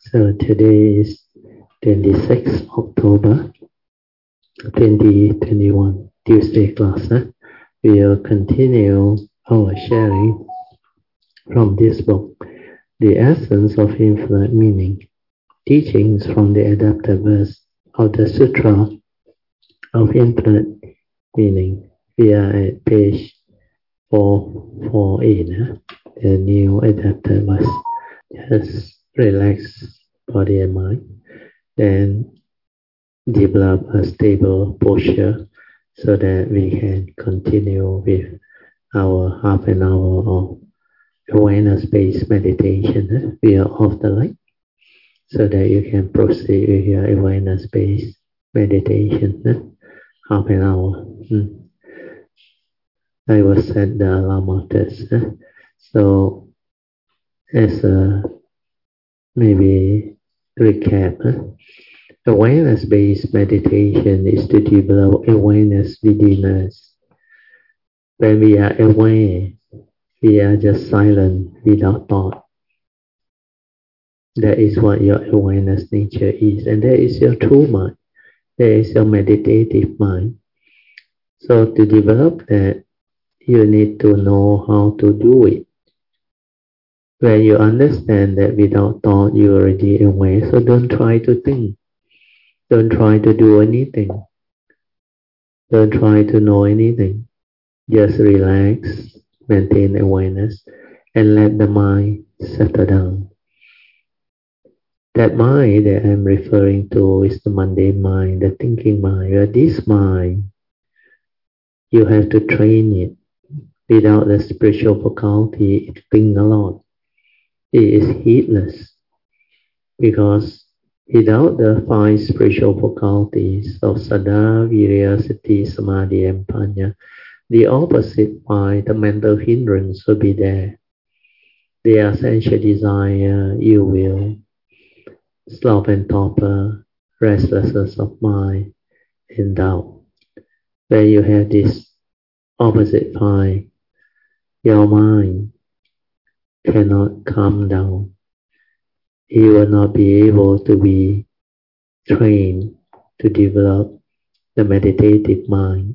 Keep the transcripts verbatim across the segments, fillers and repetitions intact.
So today is twenty-sixth October twenty twenty-one, Tuesday class. Huh? We will continue our sharing from this book, The Essence of Infinite Meaning, Teachings from the Adapted Verse of the Sutra of Infinite Meaning. We are at page four forty-eight, huh? The new adapted verse. Just relax body and mind, then develop a stable posture so that we can continue with our half an hour of awareness-based meditation. We are off the light so that you can proceed with your awareness-based meditation. Half an hour. I will set the alarm of this. So as a maybe recap, awareness-based meditation is to develop awareness within us. When we are aware, we are just silent without thought. That is what your awareness nature is, and that is your true mind. That is your meditative mind. So to develop that, you need to know how to do it. When you understand that without thought, you are already aware, so don't try to think. Don't try to do anything. Don't try to know anything. Just relax, maintain awareness, and let the mind settle down. That mind that I'm referring to is the mundane mind, the thinking mind. But this mind, you have to train it. Without the spiritual faculty, it thinks a lot. It is heedless. Because without the five spiritual faculties of Saddha, Virya, Sati, Samadhi, and Panya, the opposite five, the mental hindrance, will be there. The essential desire, ill will, sloth and torpor, restlessness of mind, and doubt. Where you have this opposite five, your mind cannot calm down. You will not be able to be trained to develop the meditative mind.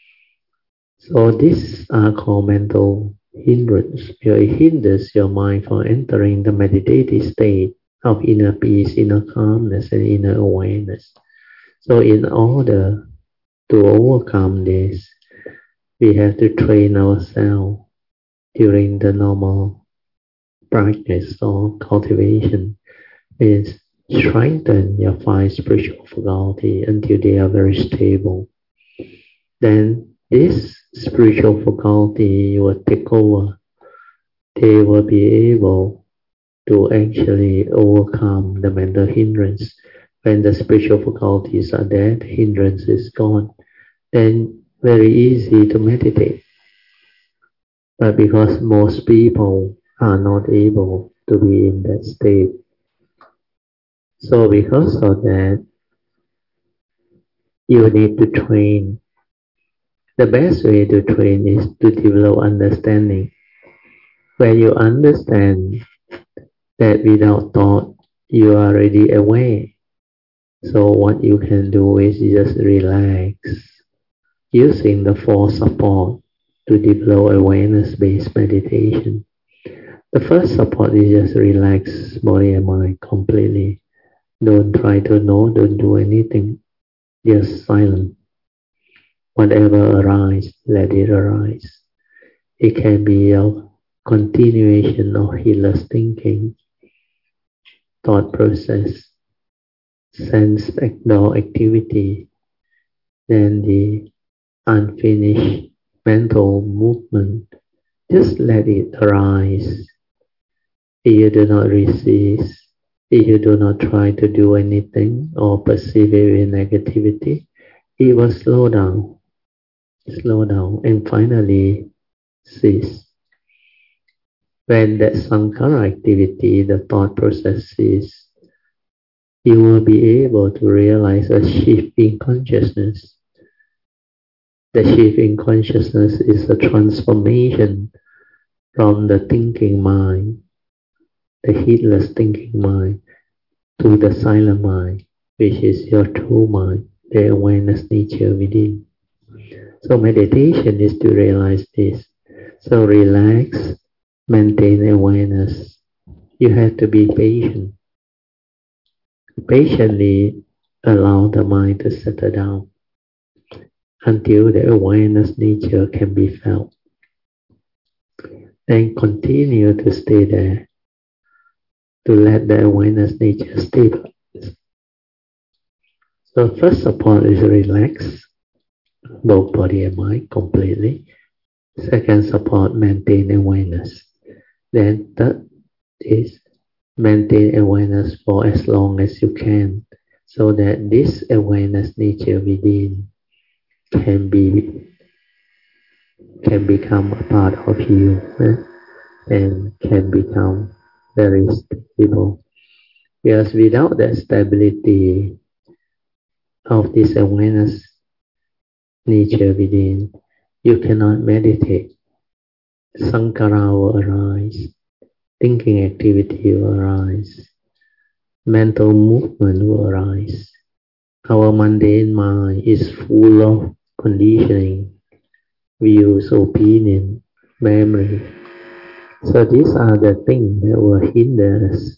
So these are called mental hindrance. It hinders your mind from entering the meditative state of inner peace, inner calmness, and inner awareness. So in order to overcome this, we have to train ourselves during the normal practice or cultivation. Means strengthen your five spiritual faculty until they are very stable. Then this spiritual faculty will take over. They will be able to actually overcome the mental hindrance. When the spiritual faculties are there, the hindrance is gone. Then very easy to meditate. But because most people are not able to be in that state, so because of that, you need to train. The best way to train is to develop understanding. When you understand that without thought, you are already aware. So what you can do is just relax, using the four support to develop awareness-based meditation. The first support is just relax body and mind completely. Don't try to know, don't do anything. Just silent. Whatever arises, let it arise. It can be a continuation of heedless thinking, thought process, sense or activity, then the unfinished mental movement. Just let it arise. If you do not resist, if you do not try to do anything or perceive it with negativity, it will slow down, slow down, and finally cease. When that sankhara activity, the thought process ceases, you will be able to realize a shift in consciousness. The shift in consciousness is a transformation from the thinking mind, the heedless thinking mind, to the silent mind, which is your true mind, the awareness nature within. So meditation is to realize this. So relax, maintain awareness. You have to be patient. Patiently allow the mind to settle down until the awareness nature can be felt. Then continue to stay there, to let the awareness nature stabilize. So first support is relax both body and mind completely. Second support, maintain awareness. Then third is maintain awareness for as long as you can, so that this awareness nature within can be can become a part of you, eh? And can become very stable. Because without that stability of this awareness nature within, you cannot meditate. Sankhara will arise, thinking activity will arise, mental movement will arise. Our mundane mind is full of conditioning, views, opinion, memory. So these are the things that will hinder us,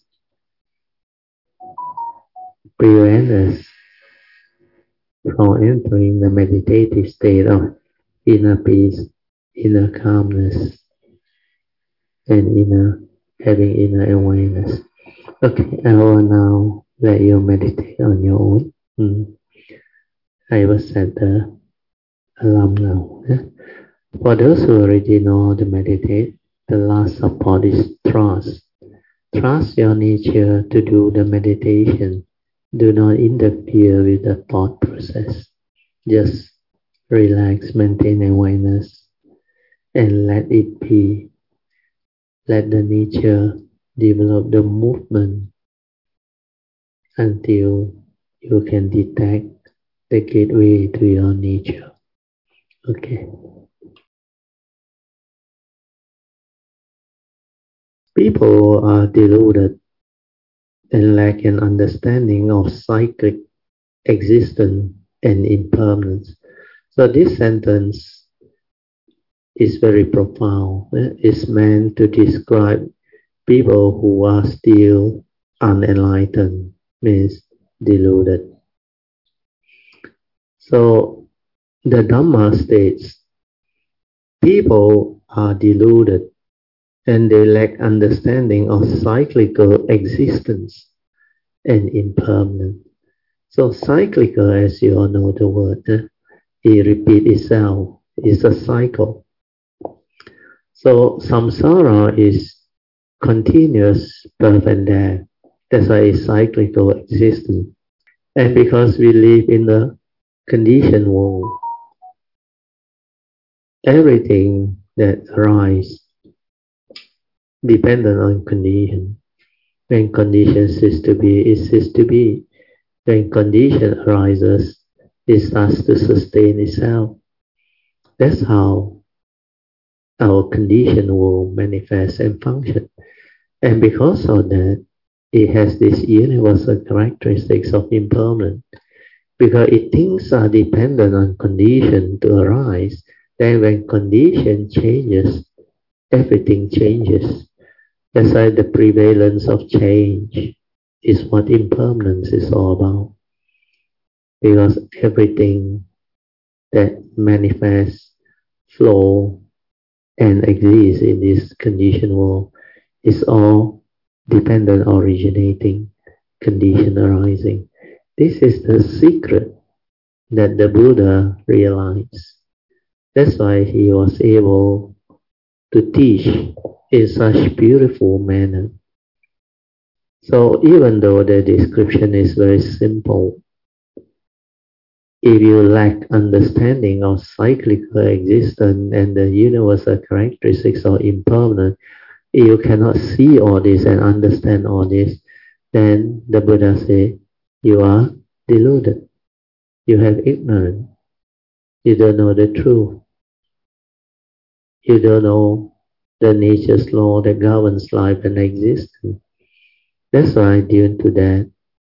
prevent us from entering the meditative state of inner peace, inner calmness, and inner having inner awareness. Okay, I will now let you meditate on your own. Mm. I will set the alarm now. Yeah? For those who already know how to meditate, the last support is trust. Trust your nature to do the meditation. Do not interfere with the thought process. Just relax, maintain awareness, and let it be. Let the nature develop the movement until you can detect the gateway to your nature. Okay. People are deluded and lack an understanding of cyclic existence and impermanence. So this sentence is very profound. It's meant to describe people who are still unenlightened, means deluded. So the Dhamma states, people are deluded and they lack understanding of cyclical existence and impermanence. So cyclical, as you all know the word, eh? It repeats itself. It's a cycle. So samsara is continuous birth and death. That's why it's cyclical existence. And because we live in the conditioned world, everything that arises dependent on condition. When condition ceases to be, it ceases to be. When condition arises, it starts to sustain itself. That's how our condition will manifest and function. And because of that, it has this universal characteristics of impermanence. Because if things are dependent on condition to arise, then when condition changes, everything changes. That's why the prevalence of change is what impermanence is all about. Because everything that manifests, flow, and exists in this conditioned world is all dependent, originating, condition arising. This is the secret that the Buddha realized. That's why he was able to teach in such beautiful manner. So even though the description is very simple, if you lack understanding of cyclical existence and the universal characteristics of impermanence, if you cannot see all this and understand all this, then the Buddha said, you are deluded. You have ignorance. You don't know the truth. You don't know the nature's law that governs life and existence. That's why due to that,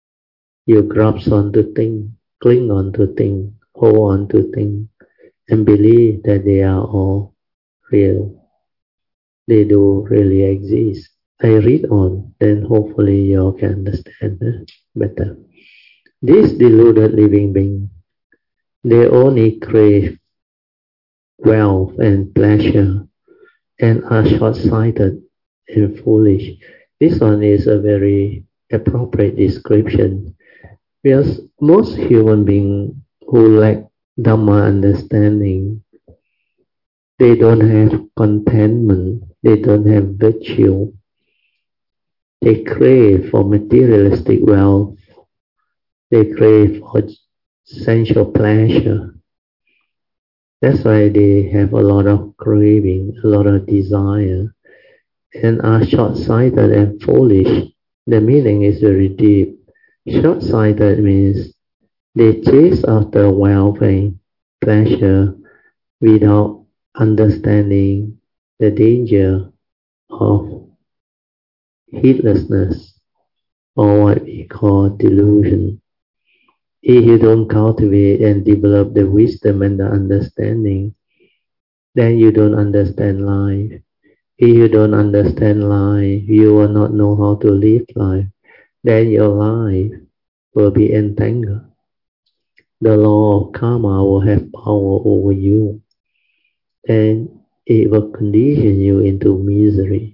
You grasp onto things, cling onto things, hold on to things, and believe that they are all real. They do really exist. I read on, then hopefully you all can understand uh, better. These deluded living beings, they only crave wealth and pleasure and are short-sighted and foolish. This one is a very appropriate description because most human beings who lack Dhamma understanding, they don't have contentment, they don't have virtue. They crave for materialistic wealth, they crave for sensual pleasure. That's why they have a lot of craving, a lot of desire, and are short-sighted and foolish. The meaning is very deep. Short-sighted means they chase after wealth and pleasure without understanding the danger of heedlessness, or what we call delusion. If you don't cultivate and develop the wisdom and the understanding, then you don't understand life. If you don't understand life, you will not know how to live life. Then your life will be entangled. The law of karma will have power over you, and it will condition you into misery,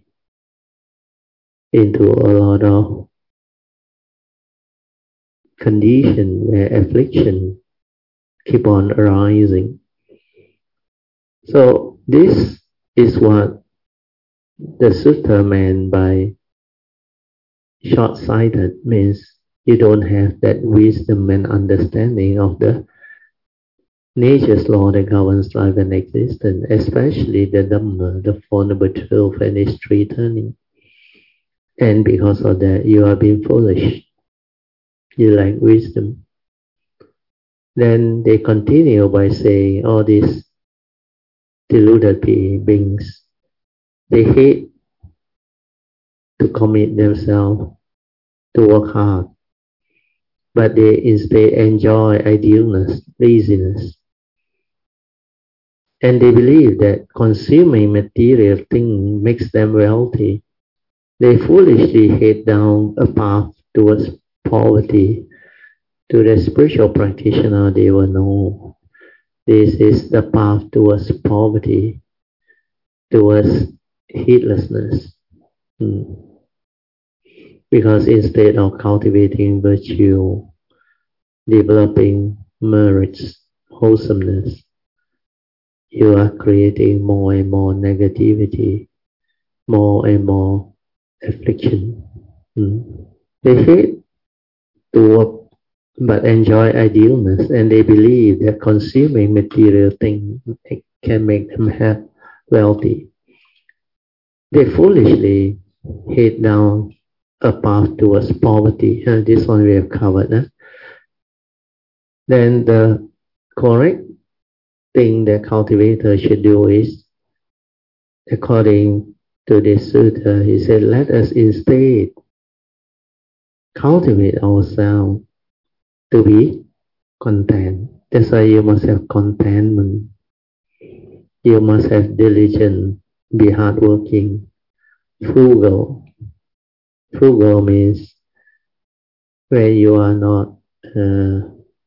into a lot of condition where affliction keep on arising. So this is what the sutta meant by short-sighted, means you don't have that wisdom and understanding of the nature's law that governs life and existence, especially the Dhamma, the Four Noble Truths and its three turning. And because of that, you are being foolish. You lack wisdom. Then they continue by saying all these deluded beings, they hate to commit themselves to work hard, but they instead enjoy idleness, laziness. And they believe that consuming material things makes them wealthy. They foolishly head down a path towards poverty. To the spiritual practitioner, they will know this is the path towards poverty, towards heedlessness. Hmm. Because instead of cultivating virtue, developing merits, wholesomeness, you are creating more and more negativity, more and more affliction. Hmm. They hate to work but enjoy idleness, and they believe that consuming material things can make them have wealthy. They foolishly head down a path towards poverty. Uh, this one we have covered. Huh? Then the correct thing that cultivator should do is, according to this sutta, he said, let us instead cultivate ourselves to be content. That's why you must have contentment. You must have diligence, be hardworking, frugal. Frugal means when you are not uh,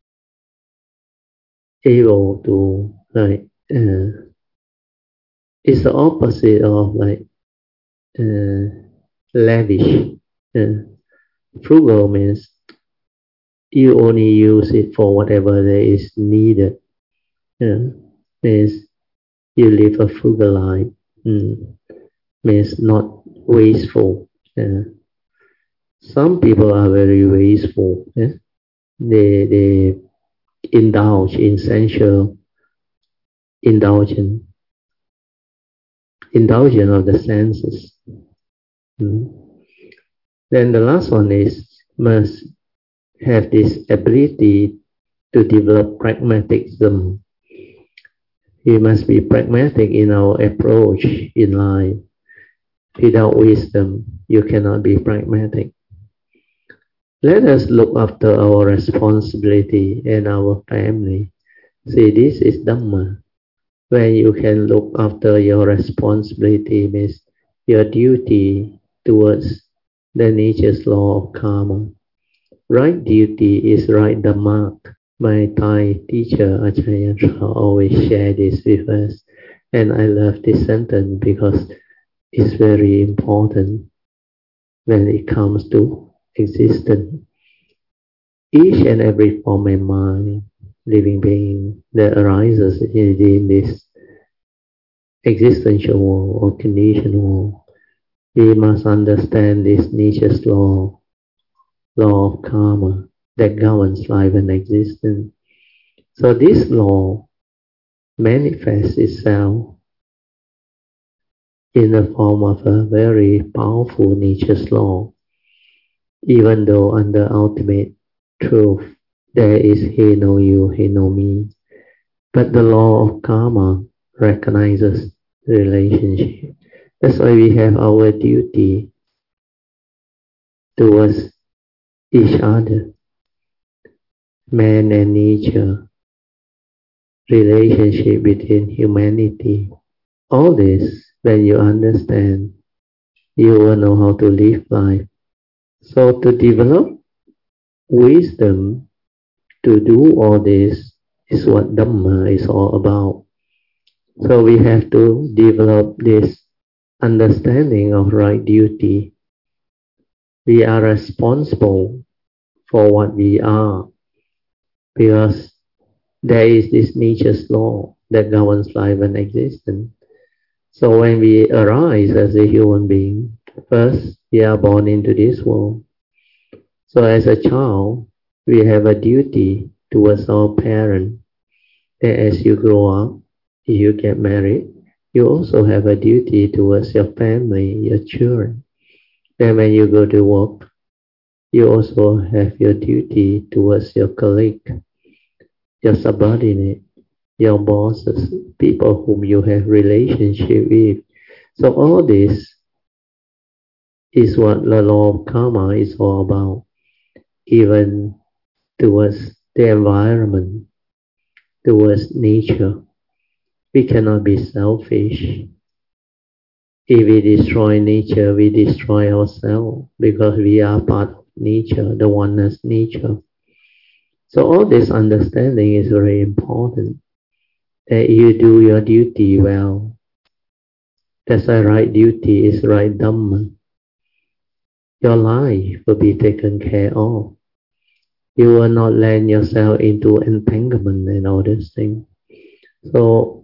able to, like, uh, it's the opposite of like uh, lavish. Uh, frugal means you only use it for whatever that is needed. Uh, means you live a frugal life. Mm. Means not wasteful. Uh, some people are very wasteful. Yeah? They they indulge in sensual indulgence, indulgence of the senses. Mm. Then the last one is must have this ability to develop pragmatism. We must be pragmatic in our approach in life. Without wisdom, you cannot be pragmatic. Let us look after our responsibility and our family. See, this is Dhamma. When you can look after your responsibility means your duty towards the nature's law of karma. Right duty is right Dhamma. My Thai teacher Acharya Chah always share this with us, and I love this sentence because it's very important when it comes to existence. Each and every form of mind, living being that arises in this existential world or conditioned world, we must understand this nature's law, law of karma that governs life and existence. So this law manifests itself in the form of a very powerful nature's law, even though under ultimate truth there is he know you, he know me. But the law of karma recognizes relationship. That's why we have our duty towards each other, man and nature, relationship between humanity. All this, when you understand, you will know how to live life. So to develop wisdom to do all this is what Dhamma is all about. So we have to develop this understanding of right duty. We are responsible for what we are because there is this nature's law that governs life and existence. So when we arise as a human being, first we are born into this world. So as a child, we have a duty towards our parent. And as you grow up, if you get married, you also have a duty towards your family, your children. Then when you go to work, you also have your duty towards your colleague, your subordinate, your bosses, people whom you have relationship with. So all this is what the law of karma is all about, even towards the environment, towards nature. We cannot be selfish. If we destroy nature, we destroy ourselves because we are part of nature, the oneness nature. So all this understanding is very important, that you do your duty well. That's why right duty is right Dhamma. Your life will be taken care of. You will not land yourself into entanglement and all these things. So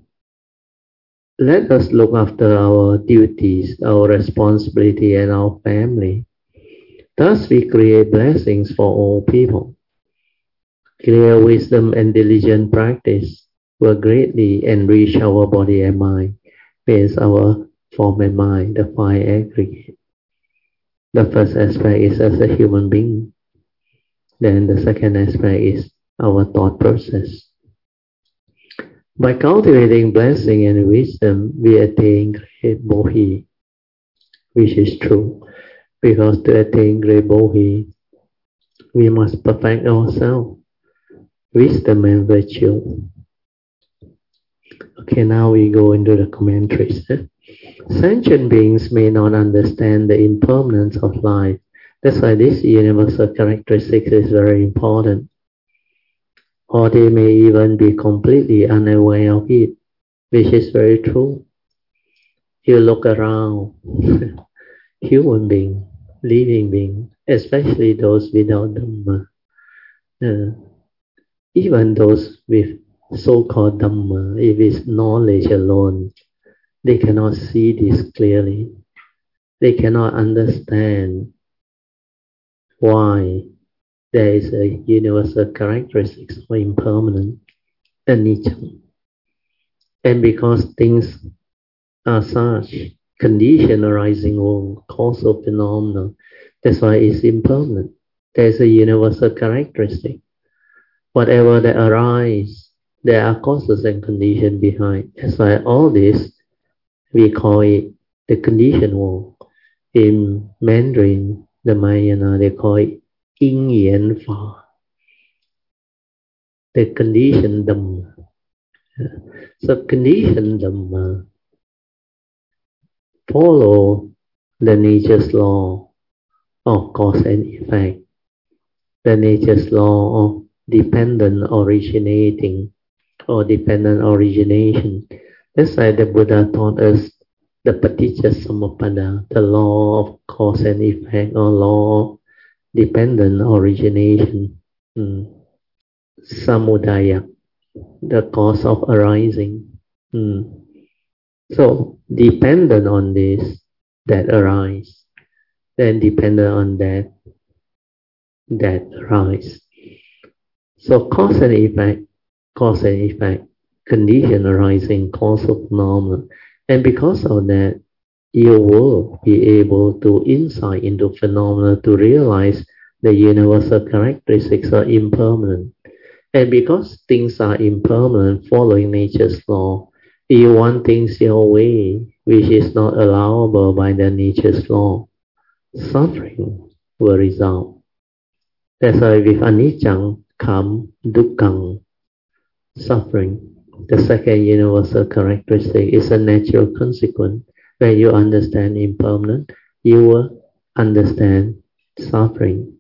let us look after our duties, our responsibility, and our family. Thus we create blessings for all people. Clear wisdom and diligent practice will greatly enrich our body and mind, means our form and mind, the five aggregate. The first aspect is as a human being. Then the second aspect is our thought process. By cultivating blessing and wisdom, we attain great bodhi, which is true. Because to attain great bodhi, we must perfect ourselves, wisdom and virtue. Okay, now we go into the commentaries. Sentient beings may not understand the impermanence of life. That's why this universal characteristic is very important. Or they may even be completely unaware of it, which is very true. You look around, human being, living being, especially those without Dhamma, uh, even those with so-called Dhamma, if it's knowledge alone, they cannot see this clearly. They cannot understand why there is a universal characteristic of impermanence and nature. And because things are such, condition arising world, causal phenomena, that's why it's impermanent. There's a universal characteristic. Whatever that arises, there are causes and conditions behind. That's why all this, we call it the conditioned world. In Mandarin, the Mayana, they call it 因缘法 the conditioned Dhamma. So conditioned Dhamma follow the nature's law of cause and effect, the nature's law of dependent originating or dependent origination. That's why the Buddha taught us the Paticca Samuppada, the law of cause and effect or law of dependent origination. Mm. Samudaya, the cause of arising. Mm. So dependent on this, that arise, then dependent on that, that arise. So cause and effect, cause and effect, condition arising, causal phenomena. And because of that, you will be able to insight into phenomena to realize the universal characteristics are impermanent. And because things are impermanent following nature's law, if you want things your way, which is not allowable by the nature's law, suffering will result. That's why with anicca come dukkha, suffering. The second universal characteristic is a natural consequence. When you understand impermanent, you will understand suffering,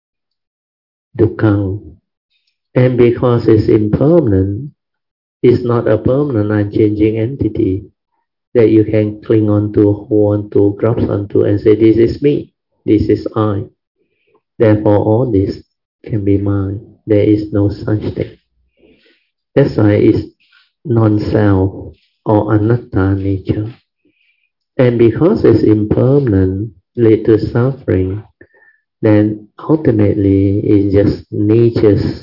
dukkha. And because it's impermanent, it's not a permanent unchanging entity that you can cling on to, hold on to, grasp onto and say, this is me, this is I. Therefore, all this can be mine. There is no such thing. That's why it's non-self or anatta nature. And because it's impermanent, lead to suffering, then ultimately it's just nature's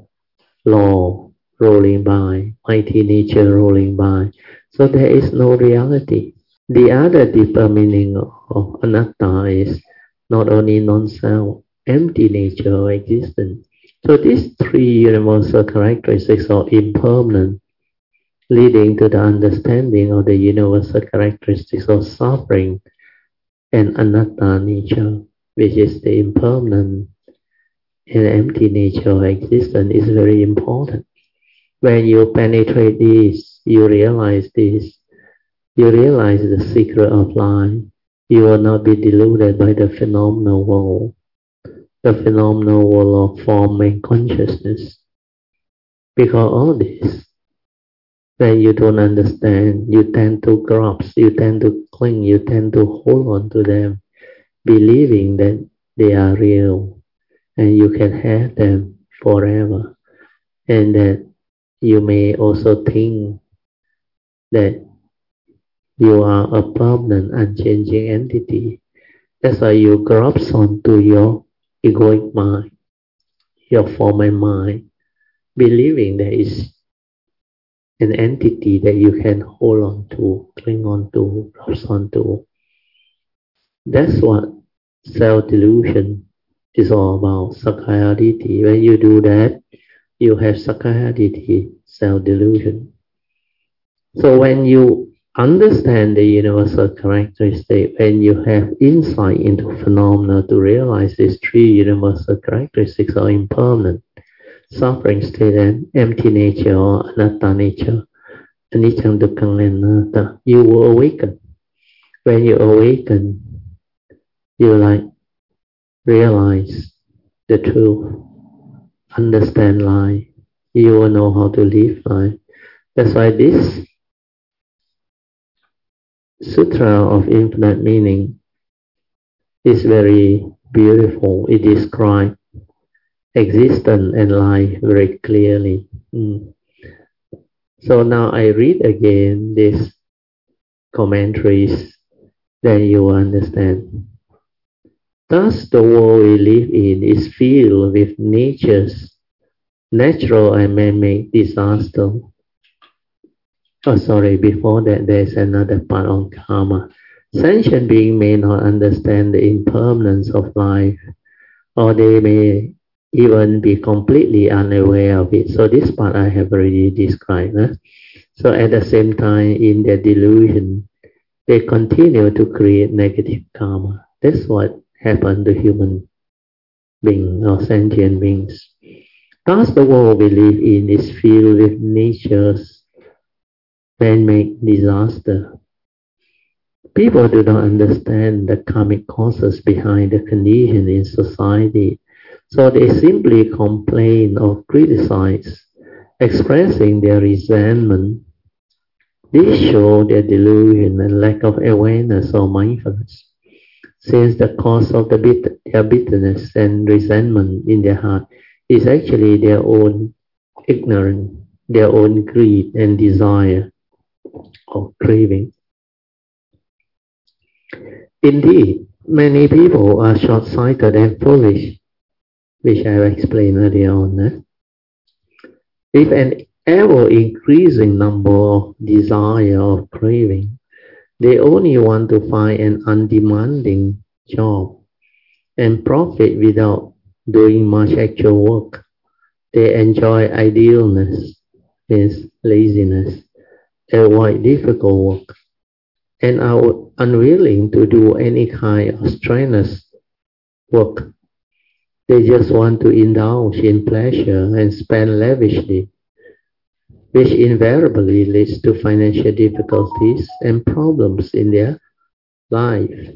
law rolling by, mighty nature rolling by. So there is no reality. The other deeper meaning of anatta is not only non-self, empty nature of existence. So these three universal characteristics are impermanent, leading to the understanding of the universal characteristics of suffering and anatta nature, which is the impermanent and empty nature of existence, is very important. When you penetrate this, you realize this, you realize the secret of life. You will not be deluded by the phenomenal world, the phenomenal world of form and consciousness. Because all this, when you don't understand, you tend to grasp, you tend to cling, you tend to hold on to them, believing that they are real and you can have them forever. And that you may also think that you are a permanent, unchanging entity. That's why you grasp onto your egoic mind, your former mind, believing there is an entity that you can hold on to, cling on to, grasp onto. That's what self-delusion is all about, Sakkaya Ditthi. When you do that, you have Sakkaya Ditthi, self-delusion. So when you understand the universal characteristic, when you have insight into phenomena to realize these three universal characteristics are impermanent, suffering state and empty nature or anatta nature, anicca, dukkha, and anatta, you will awaken. When you awaken, you like realize the truth, understand life, you will know how to live life. That's why this Sutra of Infinite Meaning is very beautiful. It describes existence and life very clearly. Mm. So now I read again these commentaries, then you will understand. Thus the world we live in is filled with nature's natural and man-made disaster. Oh, sorry, before that there's another part on karma. Sentient beings may not understand the impermanence of life, or they may even be completely unaware of it. So this part I have already described. Huh? So at the same time, in their delusion, they continue to create negative karma. That's what happened to human being or sentient beings. Thus, the world we live in is filled with nature's man-made disaster. People do not understand the karmic causes behind the condition in society, so they simply complain or criticize, expressing their resentment. This shows their delusion and lack of awareness or mindfulness, since the cause of the bit- their bitterness and resentment in their heart is actually their own ignorance, their own greed and desire or craving. Indeed, many people are short-sighted and foolish, which I explained earlier on. Eh? With an ever-increasing number of desire or craving, they only want to find an undemanding job and profit without doing much actual work. They enjoy idleness, means laziness, avoid difficult work, and are unwilling to do any kind of strenuous work. They just want to indulge in pleasure and spend lavishly, which invariably leads to financial difficulties and problems in their life,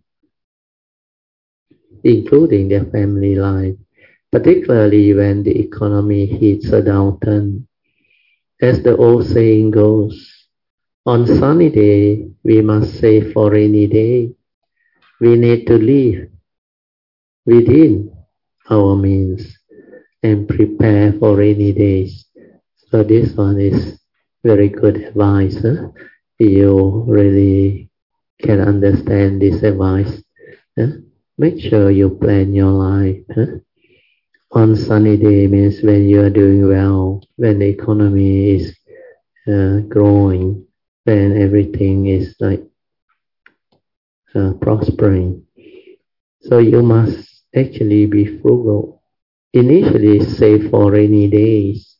including their family life, particularly when the economy hits a downturn. As the old saying goes, on sunny day, we must save for rainy day. We need to live within our means and prepare for rainy days. So this one is very good advice. Huh? You really can understand this advice. Huh? Make sure you plan your life. Huh? On sunny day means when you are doing well, when the economy is uh, growing, when everything is like uh, prospering. So you must actually be frugal. Initially save for rainy days,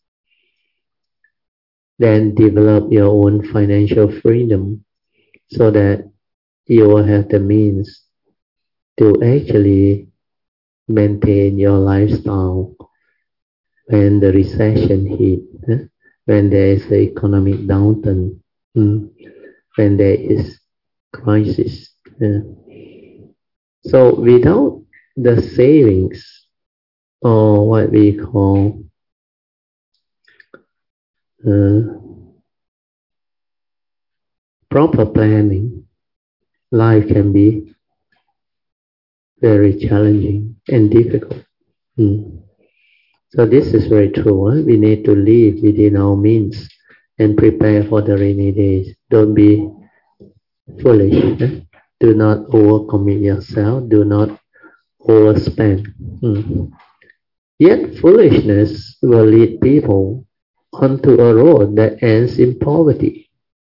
then develop your own financial freedom so that you will have the means to actually maintain your lifestyle when the recession hits, eh? When there is an economic downturn, mm, when there is crisis. Eh? So without the savings, or what we call uh, proper planning, life can be very challenging and difficult. Mm. So this is very true. Huh? We need to live within our means and prepare for the rainy days. Don't be foolish. Huh? Do not overcommit yourself. Do not overspend. Mm. Yet foolishness will lead people onto a road that ends in poverty.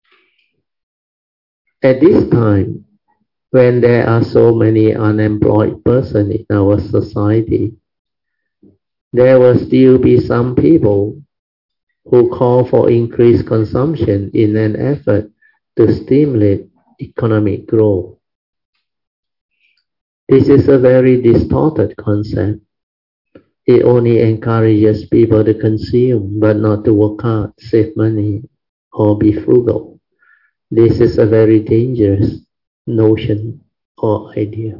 At this time, when there are so many unemployed persons in our society, there will still be some people who call for increased consumption in an effort to stimulate economic growth. This is a very distorted concept. It only encourages people to consume but not to work hard, save money, or be frugal. This is a very dangerous notion or idea.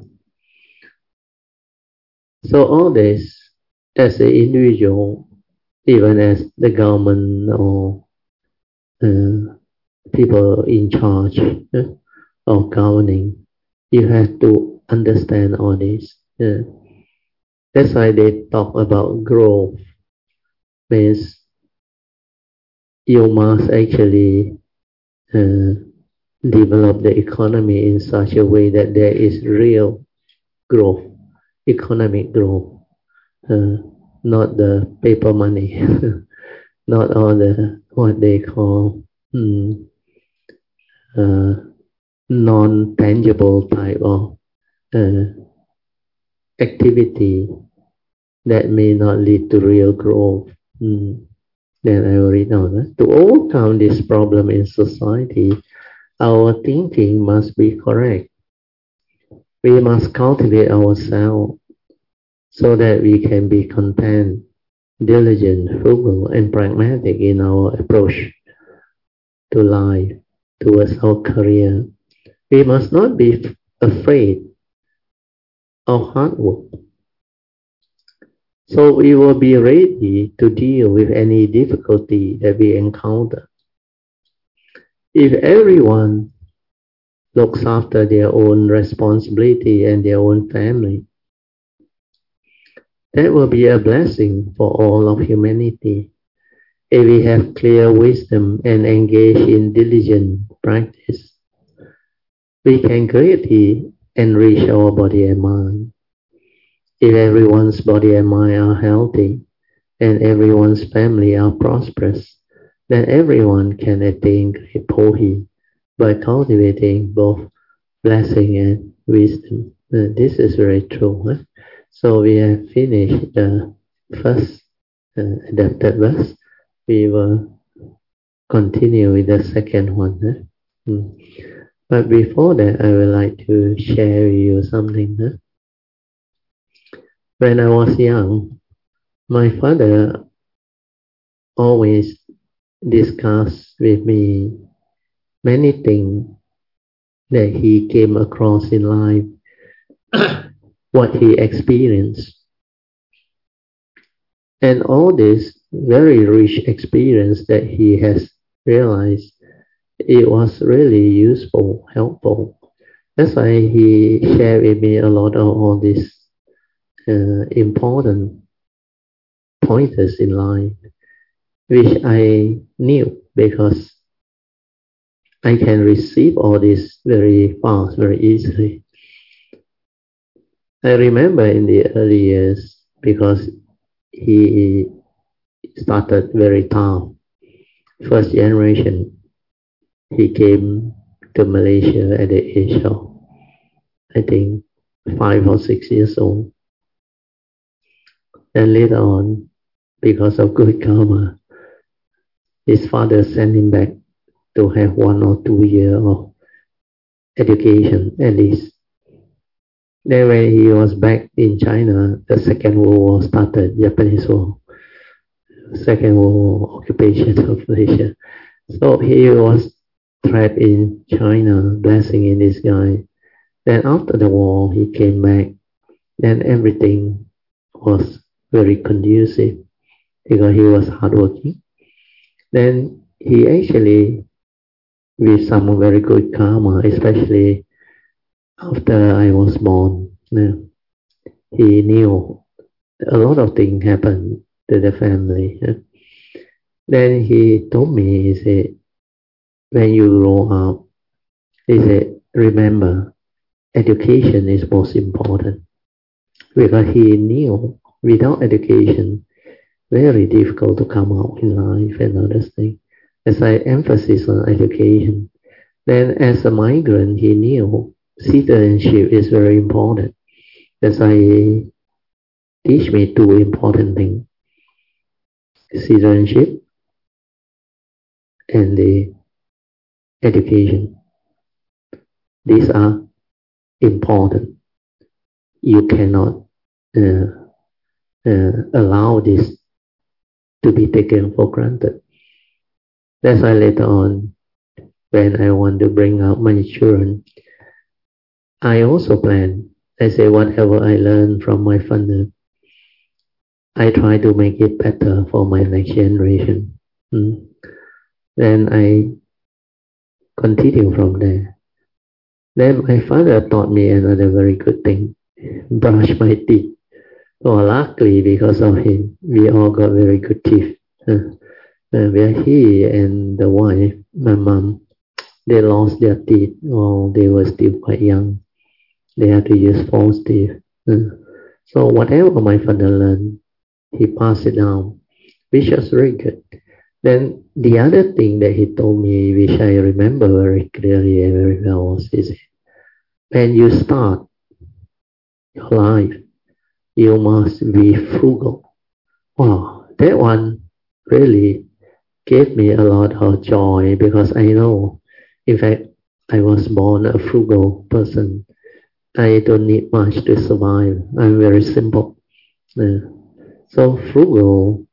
So all this, as an individual, even as the government or uh, people in charge uh, of governing, you have to understand all this. Uh, that's why they talk about growth. Means you must actually uh, develop the economy in such a way that there is real growth, economic growth, uh, not the paper money, not all the what they call hmm, uh, non-tangible type of uh, activity that may not lead to real growth. Mm. Then I will read on. Uh, to overcome this problem in society, our thinking must be correct. We must cultivate ourselves so that we can be content, diligent, frugal, and pragmatic in our approach to life, towards our career. We must not be afraid of hard work. So we will be ready to deal with any difficulty that we encounter. If everyone looks after their own responsibility and their own family, that will be a blessing for all of humanity. If we have clear wisdom and engage in diligent practice, we can greatly enrich our body and mind. If everyone's body and mind are healthy and everyone's family are prosperous, then everyone can attain great Bodhi by cultivating both blessing and wisdom. Uh, this is very true. Huh? So we have finished the first uh, adapted verse. We will continue with the second one. Huh? Mm. But before that, I would like to share with you something. Huh? When I was young, my father always discussed with me many things that he came across in life, what he experienced. And all this very rich experience that he has realized, it was really useful, helpful. That's why he shared with me a lot of all these uh, important pointers in life, which I knew because I can receive all this very fast, very easily. I remember in the early years, because he started very tough. First generation, he came to Malaysia at the age of, I think, five or six years old. And later on, because of good karma, his father sent him back to have one or two years of education at least. Then when he was back in China, the Second World War started, Japanese War, Second World War occupation of Malaysia. So he was trapped in China, blessing in disguise. Then after the war, he came back. Then everything was very conducive because he was hardworking. Then he actually, with some very good karma, especially after I was born, he knew a lot of things happened to the family. Then he told me, he said, when you grow up, he said, remember, education is most important. Because he knew without education, very difficult to come out in life and other things. As I emphasize on education, then as a migrant, he knew citizenship is very important. As I teach me two important things, citizenship and the education. These are important. You cannot uh, uh, allow this to be taken for granted. That's why later on, when I want to bring up my children, I also plan. I say whatever I learn from my father, I try to make it better for my next generation. Mm. Then I continue from there. Then my father taught me another very good thing, brush my teeth. Well, luckily, because of him, we all got very good teeth. Uh, uh, where he and the wife, my mom, they lost their teeth while they were still quite young. They had to use false teeth. Uh, so whatever my father learned, he passed it down, which was very good. Then the other thing that he told me, which I remember very clearly and very well, was this: when you start your life, you must be frugal. Wow, that one really gave me a lot of joy, because I know, in fact, I was born a frugal person. I don't need much to survive. I'm very simple. Uh, so frugal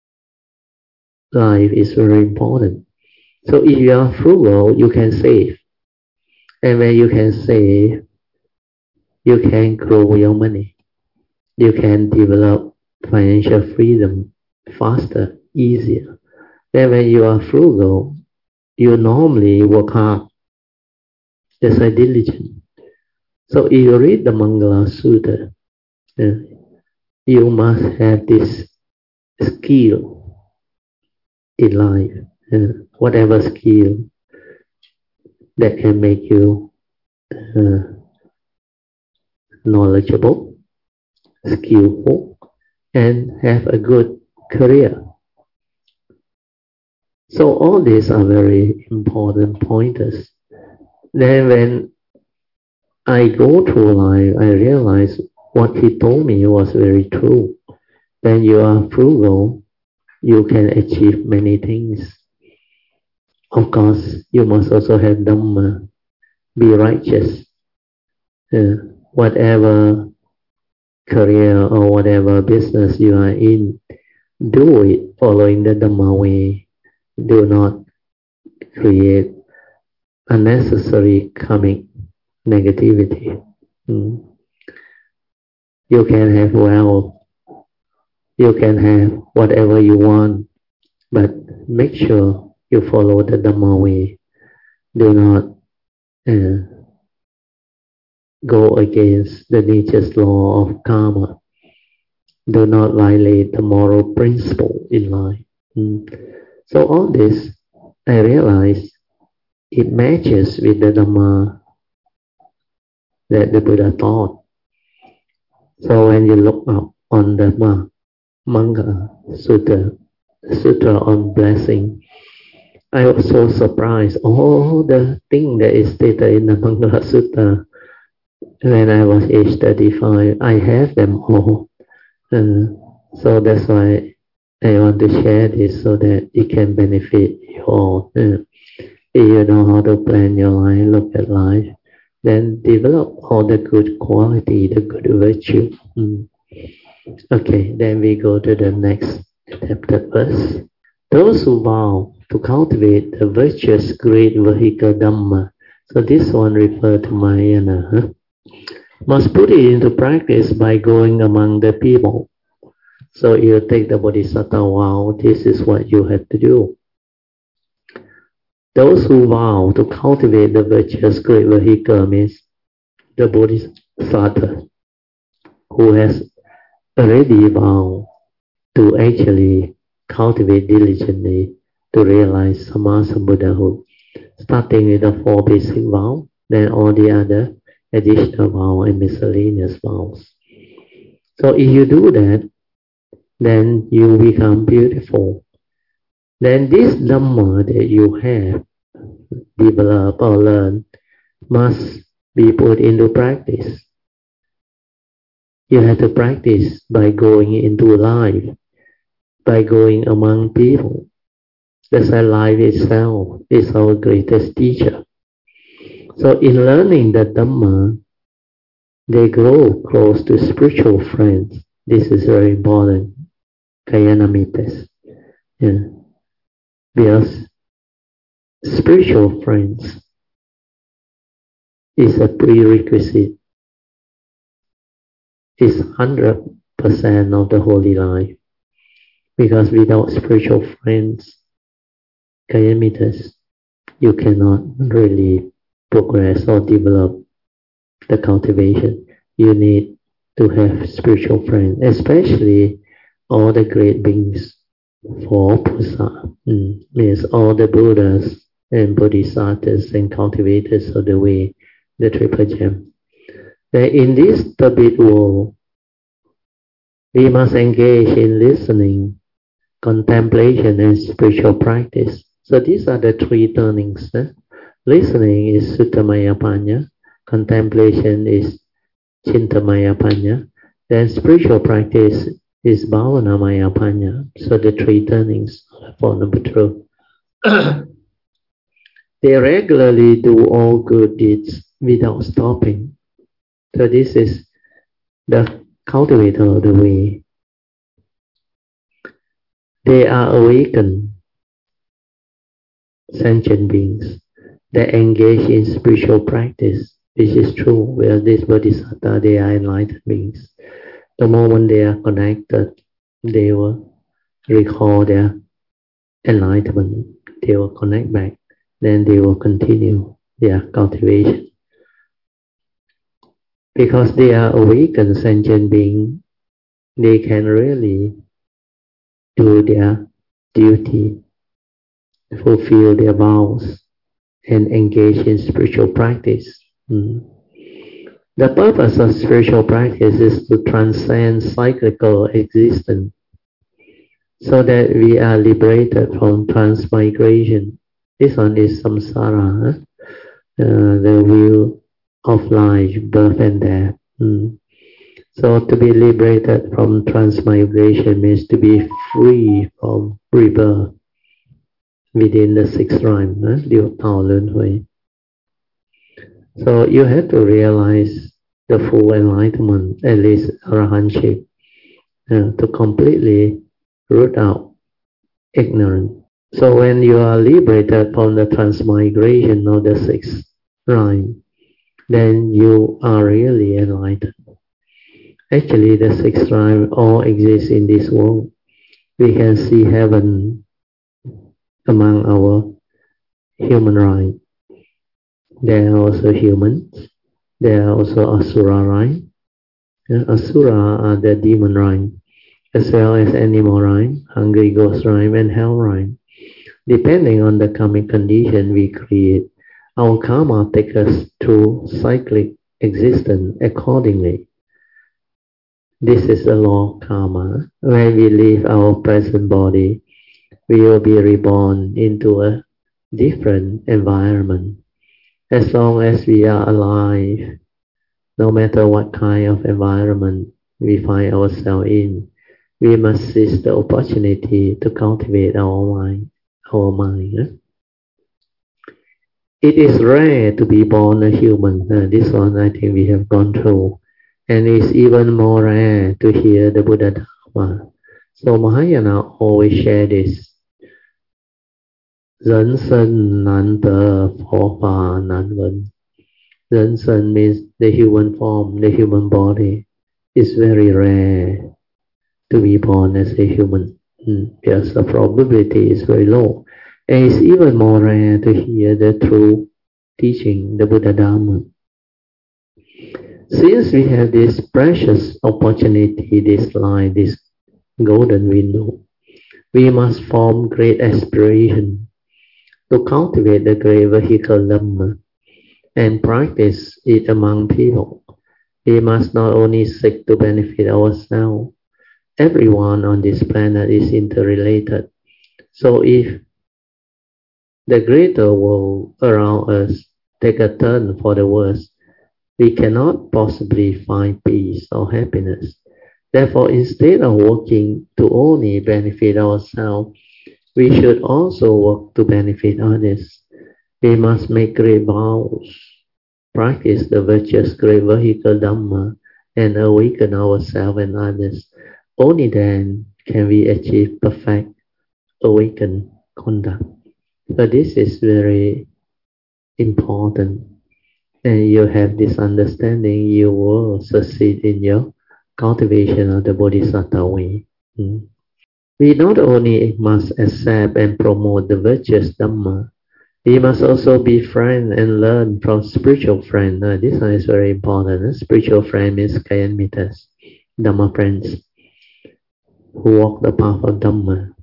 life is very important. So if you are frugal, you can save. And when you can save, you can grow your money. You can develop financial freedom faster, easier. Then when you are frugal, you normally work hard. That's why diligent. So if you read the Mangala Sutta, uh, you must have this skill in life, uh, whatever skill that can make you uh, knowledgeable, skillful, and have a good career. So all these are very important pointers. Then when I go through life, I realize what he told me was very true. When you are frugal, you can achieve many things. Of course, you must also have Dhamma, be righteous. Uh, whatever career or whatever business you are in, do it following the Dhamma way. Do not create unnecessary karmic negativity. Mm. You can have wealth, you can have whatever you want, but make sure you follow the Dhamma way. Do not uh, go against the nature's law of karma. Do not violate the moral principle in life. Mm. So all this, I realize it matches with the Dhamma that the Buddha taught. So when you look up on the Mangala Sutta, Sutra on blessing, I was so surprised. All the things that is stated in the Mangala Sutta, when I was age thirty-five, I have them all. Uh, so that's why I want to share this so that it can benefit you all. Uh, if you know how to plan your life, look at life, then develop all the good quality, the good virtue. Mm. Okay, then we go to the next chapter verse. Those who vow to cultivate the virtuous great vehicle Dhamma, so this one referred to Mahayana, huh? Must put it into practice by going among the people. So you take the Bodhisattva vow, this is what you have to do. Those who vow to cultivate the virtuous great vehicle means the Bodhisattva who has already vowed to actually cultivate diligently to realize Sammasambuddhahood, starting with the four basic vows, then all the other additional vows and miscellaneous vows. So if you do that, then you become beautiful. Then this Dhamma that you have developed or learned must be put into practice. You have to practice by going into life, by going among people. That's why life itself is our greatest teacher. So in learning the Dhamma, they grow close to spiritual friends. This is very important. Kayanamitas. Yeah. Because spiritual friends is a prerequisite. It's one hundred percent of the holy life. Because without spiritual friends, Kayamitas, you cannot really progress or develop the cultivation. You need to have spiritual friends, especially all the great beings. Four Pusa mm, means all the Buddhas and Bodhisattvas and cultivators of the way, the triple gem. That in this turbid world, we must engage in listening, contemplation, and spiritual practice. So these are the three turnings. Eh? Listening is Suttamaya Panya, contemplation is Chintamaya Panya, then spiritual practice is Bhavanamaya Panya. So the three turnings for number two. They regularly do all good deeds without stopping. So this is the cultivator of the way. They are awakened sentient beings that engage in spiritual practice. This is true, where these bodhisattva, they are enlightened beings. The moment they are connected, they will recall their enlightenment. They will connect back. Then they will continue their cultivation. Because they are awakened sentient beings, they can really do their duty, fulfill their vows, and engage in spiritual practice. Mm. The purpose of spiritual practice is to transcend cyclical existence so that we are liberated from transmigration. This one is samsara, huh? uh, the wheel of life, birth and death. Mm. So to be liberated from transmigration means to be free from rebirth within the sixth rhyme, huh? So you have to realize the full enlightenment, at least arahantship, uh, to completely root out ignorance. So when you are liberated from the transmigration of the sixth rhyme, then you are really enlightened. Actually, the sixth rhyme all exists in this world. We can see heaven among our human rhyme. There are also humans. There are also asura rhyme. Uh, asura are the demon rhyme, as well as animal rhyme, hungry ghost rhyme, and hell rhyme. Depending on the karmic condition we create, our karma takes us through cyclic existence accordingly. This is the law of karma. When we leave our present body, we will be reborn into a different environment. As long as we are alive, no matter what kind of environment we find ourselves in, we must seize the opportunity to cultivate our mind. Our mind. Eh? It is rare to be born a human. Uh, this one I think we have gone through. And it's even more rare to hear the Buddha Dharma. So Mahayana always share this. 人生难得，佛法难闻。人生 means the human form, the human body. It's very rare to be born as a human. Mm, because the probability is very low. And it's even more rare to hear the true teaching, the Buddha Dharma. Since we have this precious opportunity, this life, this golden window, we must form great aspiration to cultivate the great vehicle Dhamma and practice it among people. We must not only seek to benefit ourselves. Everyone on this planet is interrelated. So if the greater world around us take a turn for the worse, we cannot possibly find peace or happiness. Therefore, instead of working to only benefit ourselves, we should also work to benefit others. We must make great vows, practice the virtuous great vehicle Dhamma, and awaken ourselves and others. Only then can we achieve perfect awakened conduct. So this is very important. And you have this understanding, you will succeed in your cultivation of the Bodhisattva way. Mm. We not only must accept and promote the virtuous Dhamma, we must also befriend and learn from spiritual friends. Uh, this one is very important. Uh, spiritual friend is Kayan Mitas, Dhamma friends, who walk the path of Dhamma.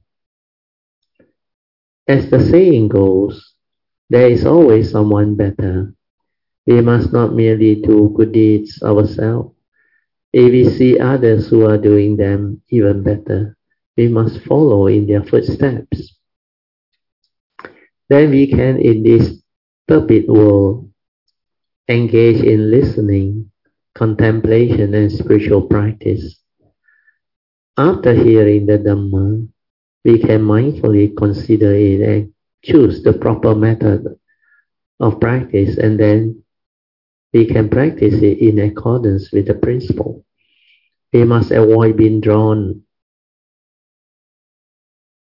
As the saying goes, there is always someone better. We must not merely do good deeds ourselves. If we see others who are doing them even better, we must follow in their footsteps. Then we can, in this turbid world, engage in listening, contemplation, and spiritual practice. After hearing the Dhamma, we can mindfully consider it and choose the proper method of practice, and then we can practice it in accordance with the principle. We must avoid being drawn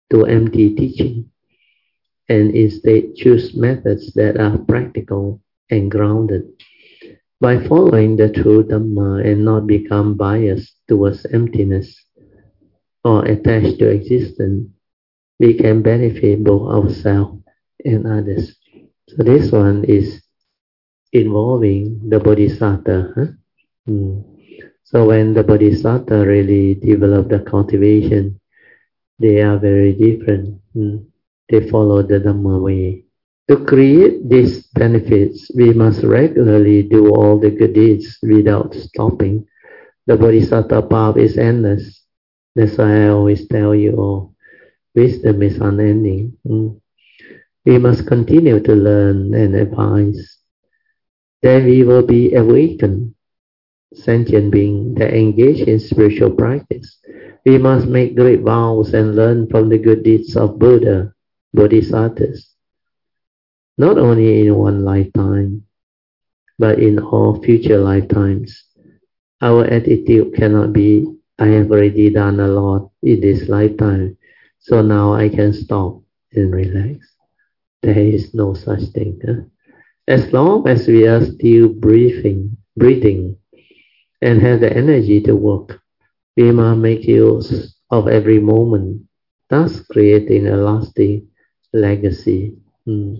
to empty teaching, and instead choose methods that are practical and grounded. By following the true Dhamma and not become biased towards emptiness or attached to existence, we can benefit both ourselves and others. So this one is involving the Bodhisattva. Huh? Mm. So when the Bodhisattva really develop the cultivation, they are very different. Mm. They follow the Dhamma way. To create these benefits, we must regularly do all the good deeds without stopping. The Bodhisattva path is endless. That's why I always tell you all, wisdom is unending. Mm. We must continue to learn and advise. Then we will be awakened, sentient being that engage in spiritual practice. We must make great vows and learn from the good deeds of Buddha, Bodhisattvas, not only in one lifetime, but in all future lifetimes. Our attitude cannot be, I have already done a lot in this lifetime, so now I can stop and relax. There is no such thing. Huh? As long as we are still breathing, breathing, and have the energy to work, we must make use of every moment, thus creating a lasting legacy. Hmm.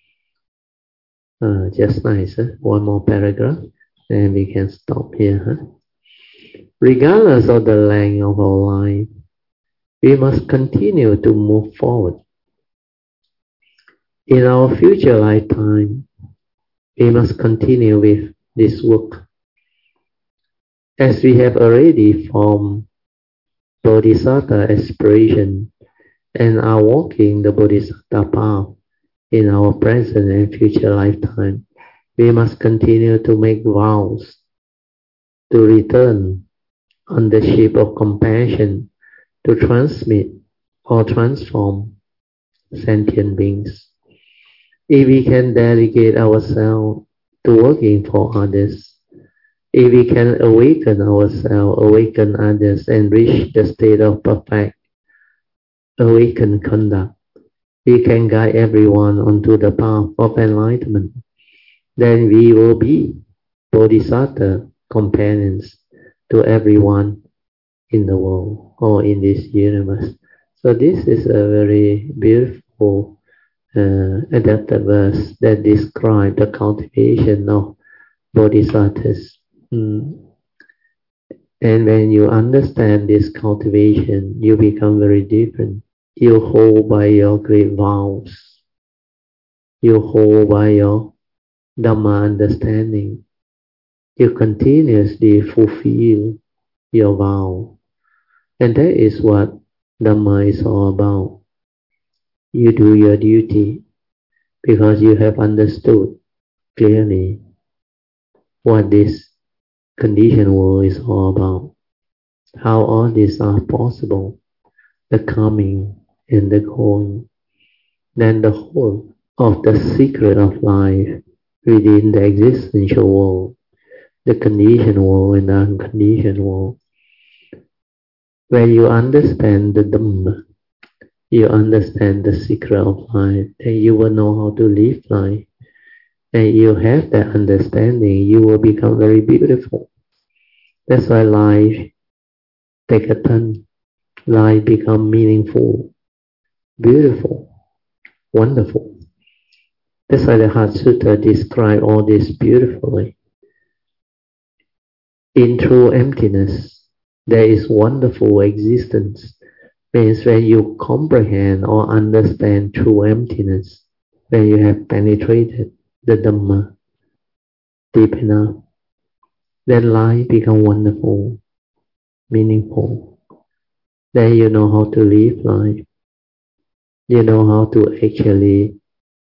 Uh, just nice. Huh? One more paragraph, and we can stop here. Huh? Regardless of the length of our life, we must continue to move forward. In our future lifetime, we must continue with this work. As we have already formed Bodhisattva aspiration and are walking the Bodhisattva path in our present and future lifetime, we must continue to make vows to return on the ship of compassion to transmit or transform sentient beings. If we can dedicate ourselves to working for others, if we can awaken ourselves, awaken others, and reach the state of perfect awakened conduct, we can guide everyone onto the path of enlightenment. Then we will be Bodhisattva companions to everyone in the world or in this universe. So this is a very beautiful uh, adapted verse that describes the cultivation of Bodhisattvas. Mm. And when you understand this cultivation, you become very different. You hold by your great vows. You hold by your Dhamma understanding. You continuously fulfill your vow. And that is what Dhamma is all about. You do your duty because you have understood clearly what this conditioned world is all about. How all these are possible, the coming and the going. Then the whole of the secret of life within the existential world, the conditioned world and the unconditioned world. When you understand the Dhamma, you understand the secret of life, then you will know how to live life. And you have that understanding, you will become very beautiful. That's why life take a turn. Life become meaningful, beautiful, wonderful. That's why the Heart Sutta describe all this beautifully. In true emptiness, there is wonderful existence. Means when you comprehend or understand true emptiness, when you have penetrated the Dhamma deep enough, then life becomes wonderful, meaningful. Then you know how to live life. You know how to actually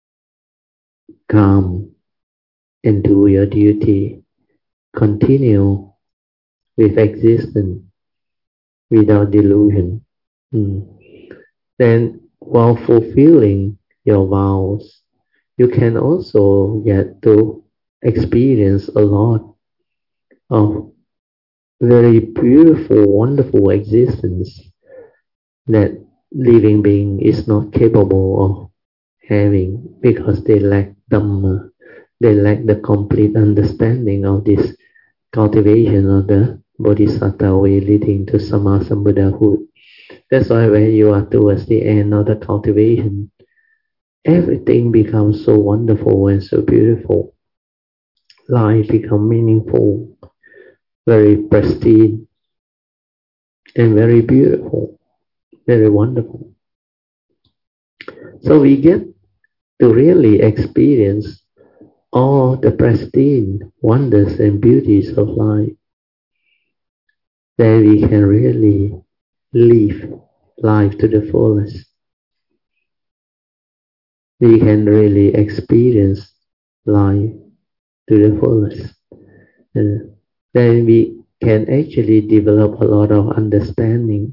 come and do your duty. Continue with existence without delusion. Mm. Then while fulfilling your vows, you can also get to experience a lot of very beautiful, wonderful existence that living being is not capable of having, because they lack Dhamma, they lack the complete understanding of this cultivation of the Bodhisattva way leading to Sammasambuddhahood. That's why when you are towards the end of the cultivation, everything becomes so wonderful and so beautiful. Life becomes meaningful, very pristine, and very beautiful, very wonderful. So we get to really experience all the pristine wonders and beauties of life. Then we can really live life to the fullest. We can really experience life to the fullest. Uh, then we can actually develop a lot of understanding,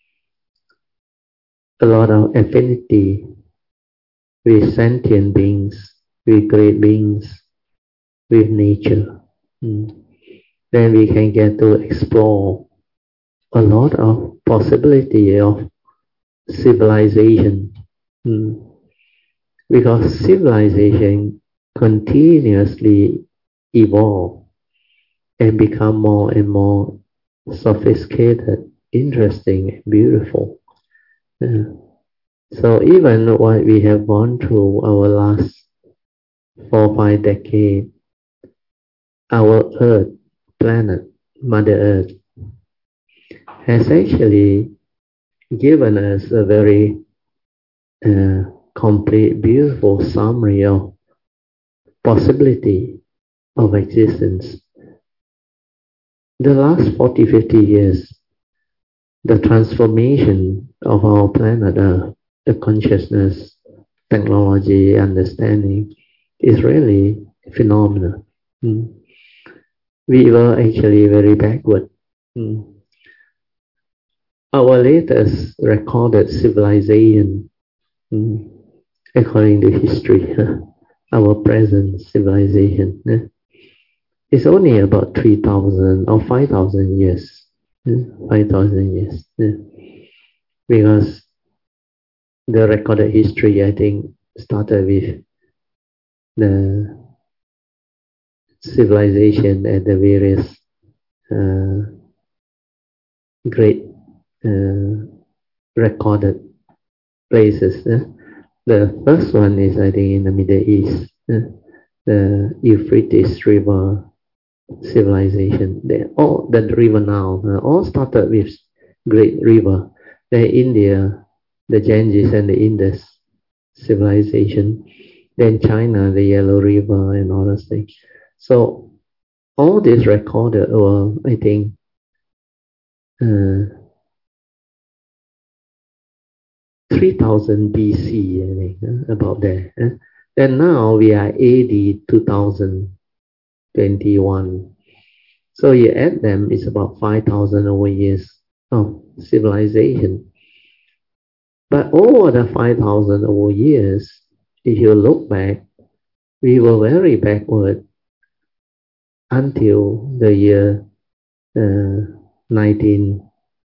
a lot of affinity with sentient beings, with great beings, with nature. Mm. Then we can get to explore a lot of possibility of civilization. Mm. Because civilization continuously evolve and become more and more sophisticated, interesting, and beautiful. Uh, so even what we have gone through our last four, five decades, our Earth, planet, Mother Earth, has actually given us a very uh, complete, beautiful summary of possibility of existence. The last forty, fifty years, the transformation of our planet Earth, the consciousness, technology, understanding, is really phenomenal. Mm. We were actually very backward. Mm. Our latest recorded civilization, mm, according to history, our present civilization, eh, is only about three thousand or five thousand years. five thousand years. Yeah. Because the recorded history, I think, started with the civilization at the various uh, great uh, recorded places. Uh. The first one is, I think, in the Middle East, uh, the Euphrates River civilization. They all the river now uh, all started with great river. The India, the Ganges and the Indus civilization. Then China, the Yellow River and all those things. So all this recorded, well, I think, uh, three thousand B C, I think, uh, about there. Uh. Then now we are A D two thousand twenty-one. So you add them, it's about five thousand over years of civilization. But over the five thousand over years, if you look back, we were very backward until the year uh, nineteen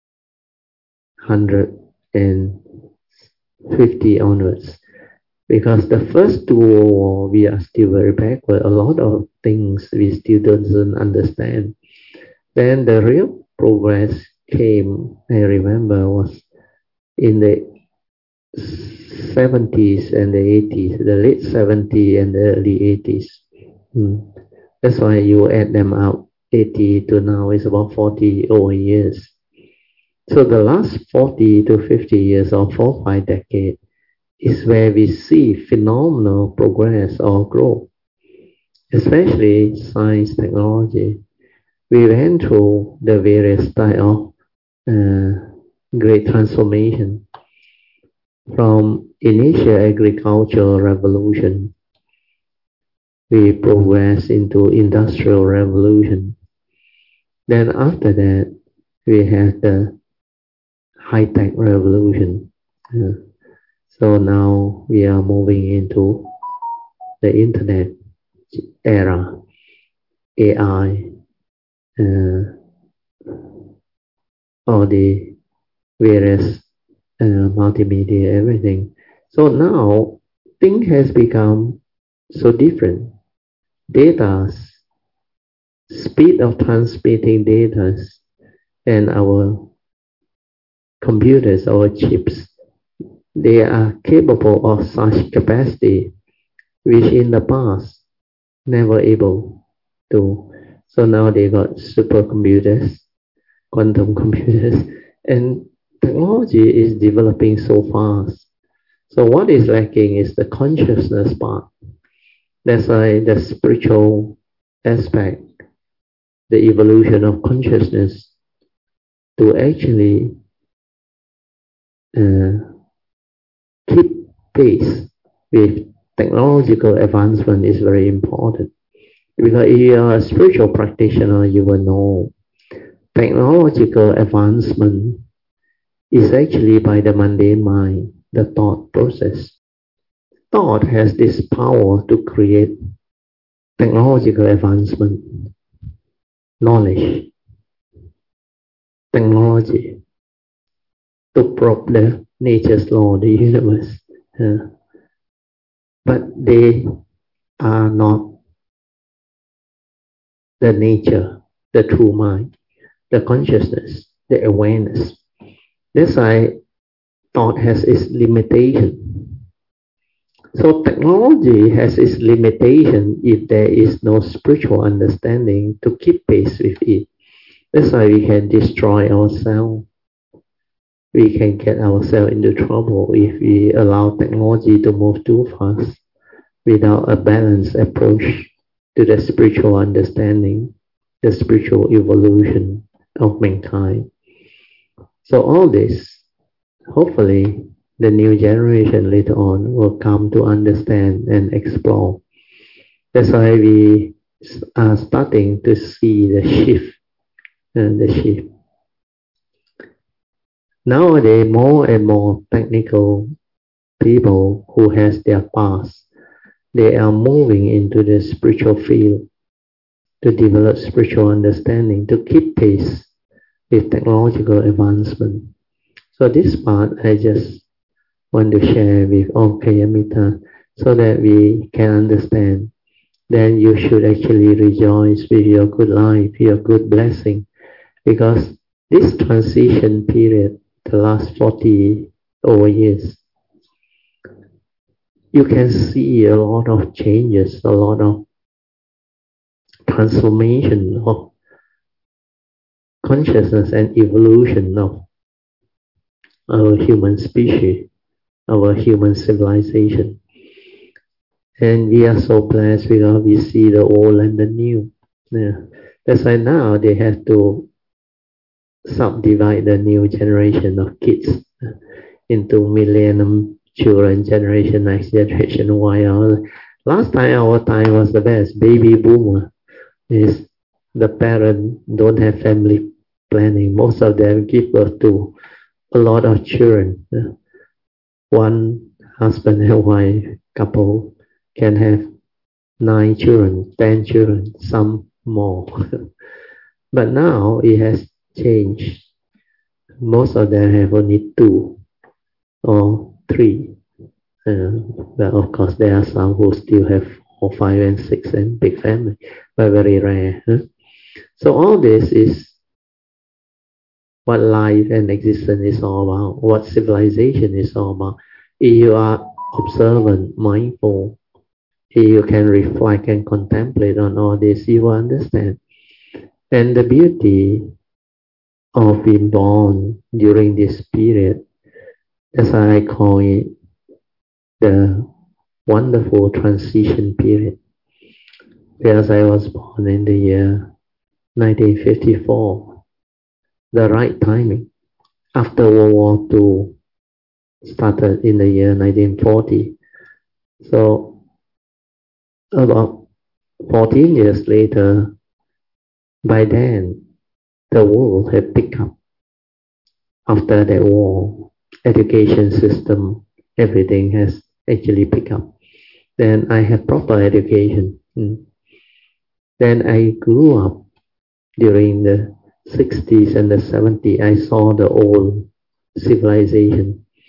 fifty onwards. Because the first two World War, we are still very backward. A lot of things we still don't understand. Then the real progress came, I remember, was in the seventies and the eighties, the late seventies and the early eighties. Hmm. That's why you add them up, eighty to now is about forty over years. So the last forty to fifty years or four, five decades is where we see phenomenal progress or growth, especially science, technology. We went through the various type of uh, great transformation from initial agricultural revolution. We progress into industrial revolution. Then after that, we have the high-tech revolution. Uh, so now we are moving into the internet era, A I, uh, all the various uh, multimedia, everything. So now thing has become so different. Data, speed of transmitting data, and our computers, our chips, they are capable of such capacity, which in the past never able to. So now they got supercomputers, quantum computers, and technology is developing so fast. So what is lacking is the consciousness part. That's why the spiritual aspect, the evolution of consciousness to actually uh, keep pace with technological advancement is very important. Because if you are a spiritual practitioner, you will know technological advancement is actually by the mundane mind, the thought process. Thought has this power to create technological advancement, knowledge, technology, to probe the nature's law, the universe. Uh, but they are not the nature, the true mind, the consciousness, the awareness. That's why thought has its limitation. So technology has its limitation if there is no spiritual understanding to keep pace with it. That's why we can destroy ourselves. We can get ourselves into trouble if we allow technology to move too fast without a balanced approach to the spiritual understanding, the spiritual evolution of mankind. So all this, hopefully, the new generation later on will come to understand and explore. That's why we are starting to see the shift, uh, the shift. Nowadays, more and more technical people who has their past, they are moving into the spiritual field to develop spiritual understanding, to keep pace with technological advancement. So this part I just want to share with all Kayamita so that we can understand. Then you should actually rejoice with your good life, your good blessing, because this transition period, the last forty over years, you can see a lot of changes, a lot of transformation of consciousness and evolution of our human species, our human civilization. And we are so blessed because we see the old and the new. Yeah. That's why now they have to subdivide the new generation of kids into millennium children, generation X, generation Y. Last time our time was the best. Baby boomer is the parent don't have family planning. Most of them give birth to a lot of children. One husband and wife couple can have nine children, ten children, some more. But now it has changed. Most of them have only two or three. Uh, but of course, there are some who still have four, five, and six, and big family, but very rare. Huh? So all this is what life and existence is all about, what civilization is all about. If you are observant, mindful, if you can reflect and contemplate on all this, you will understand. And the beauty of being born during this period, that's why I call it the wonderful transition period. Because I was born in the year nineteen fifty-four, the right timing. After World War Two started in the year nineteen forty. So about fourteen years later, by then, the world had picked up. After that war, education system, everything has actually picked up. Then I had proper education. Then I grew up during the sixties and the seventies. I saw the old civilization.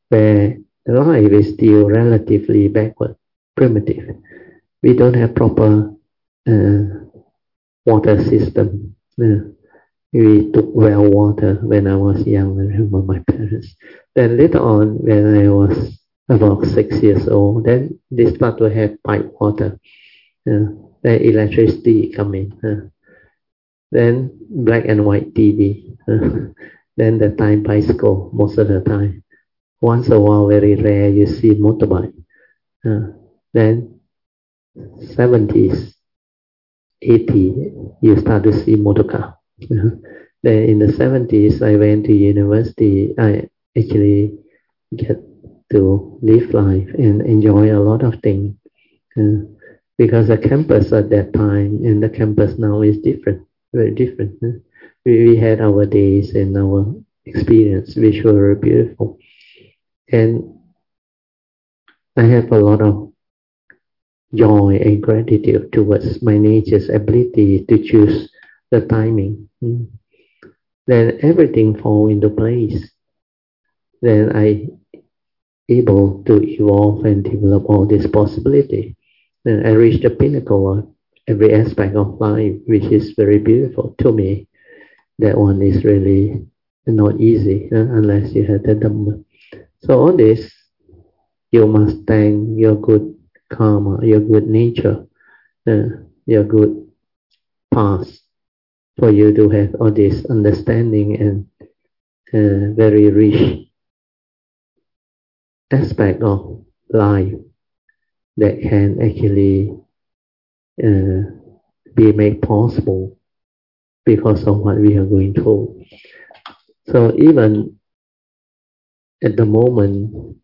where life is still relatively backward, primitive. We don't have proper uh, water system. Uh, we took well water when I was young. I remember my parents. Then later on, when I was about six years old, then they start to have pipe water. Uh, then electricity come in. Uh, then black and white T V. Uh, then the time bicycle most of the time. Once a while, very rare, you see motorbike. Uh, then seventies, eighties, you start to see motorcar. Uh, then in the seventies, I went to university. I actually get to live life and enjoy a lot of things. Uh, because the campus at that time and the campus now is different, very different. Uh, we, we had our days and our experience, which were very beautiful. And I have a lot of joy and gratitude towards my nature's ability to choose the timing. Mm. Then everything fall into place. Then I able to evolve and develop all this possibility. Then I reach the pinnacle of every aspect of life, which is very beautiful to me. That one is really not easy uh, unless you have the Dhamma. So all this, you must thank your good karma, your good nature, uh, your good past, for you to have all this understanding and uh, very rich aspect of life that can actually uh, be made possible because of what we are going through. So even at the moment,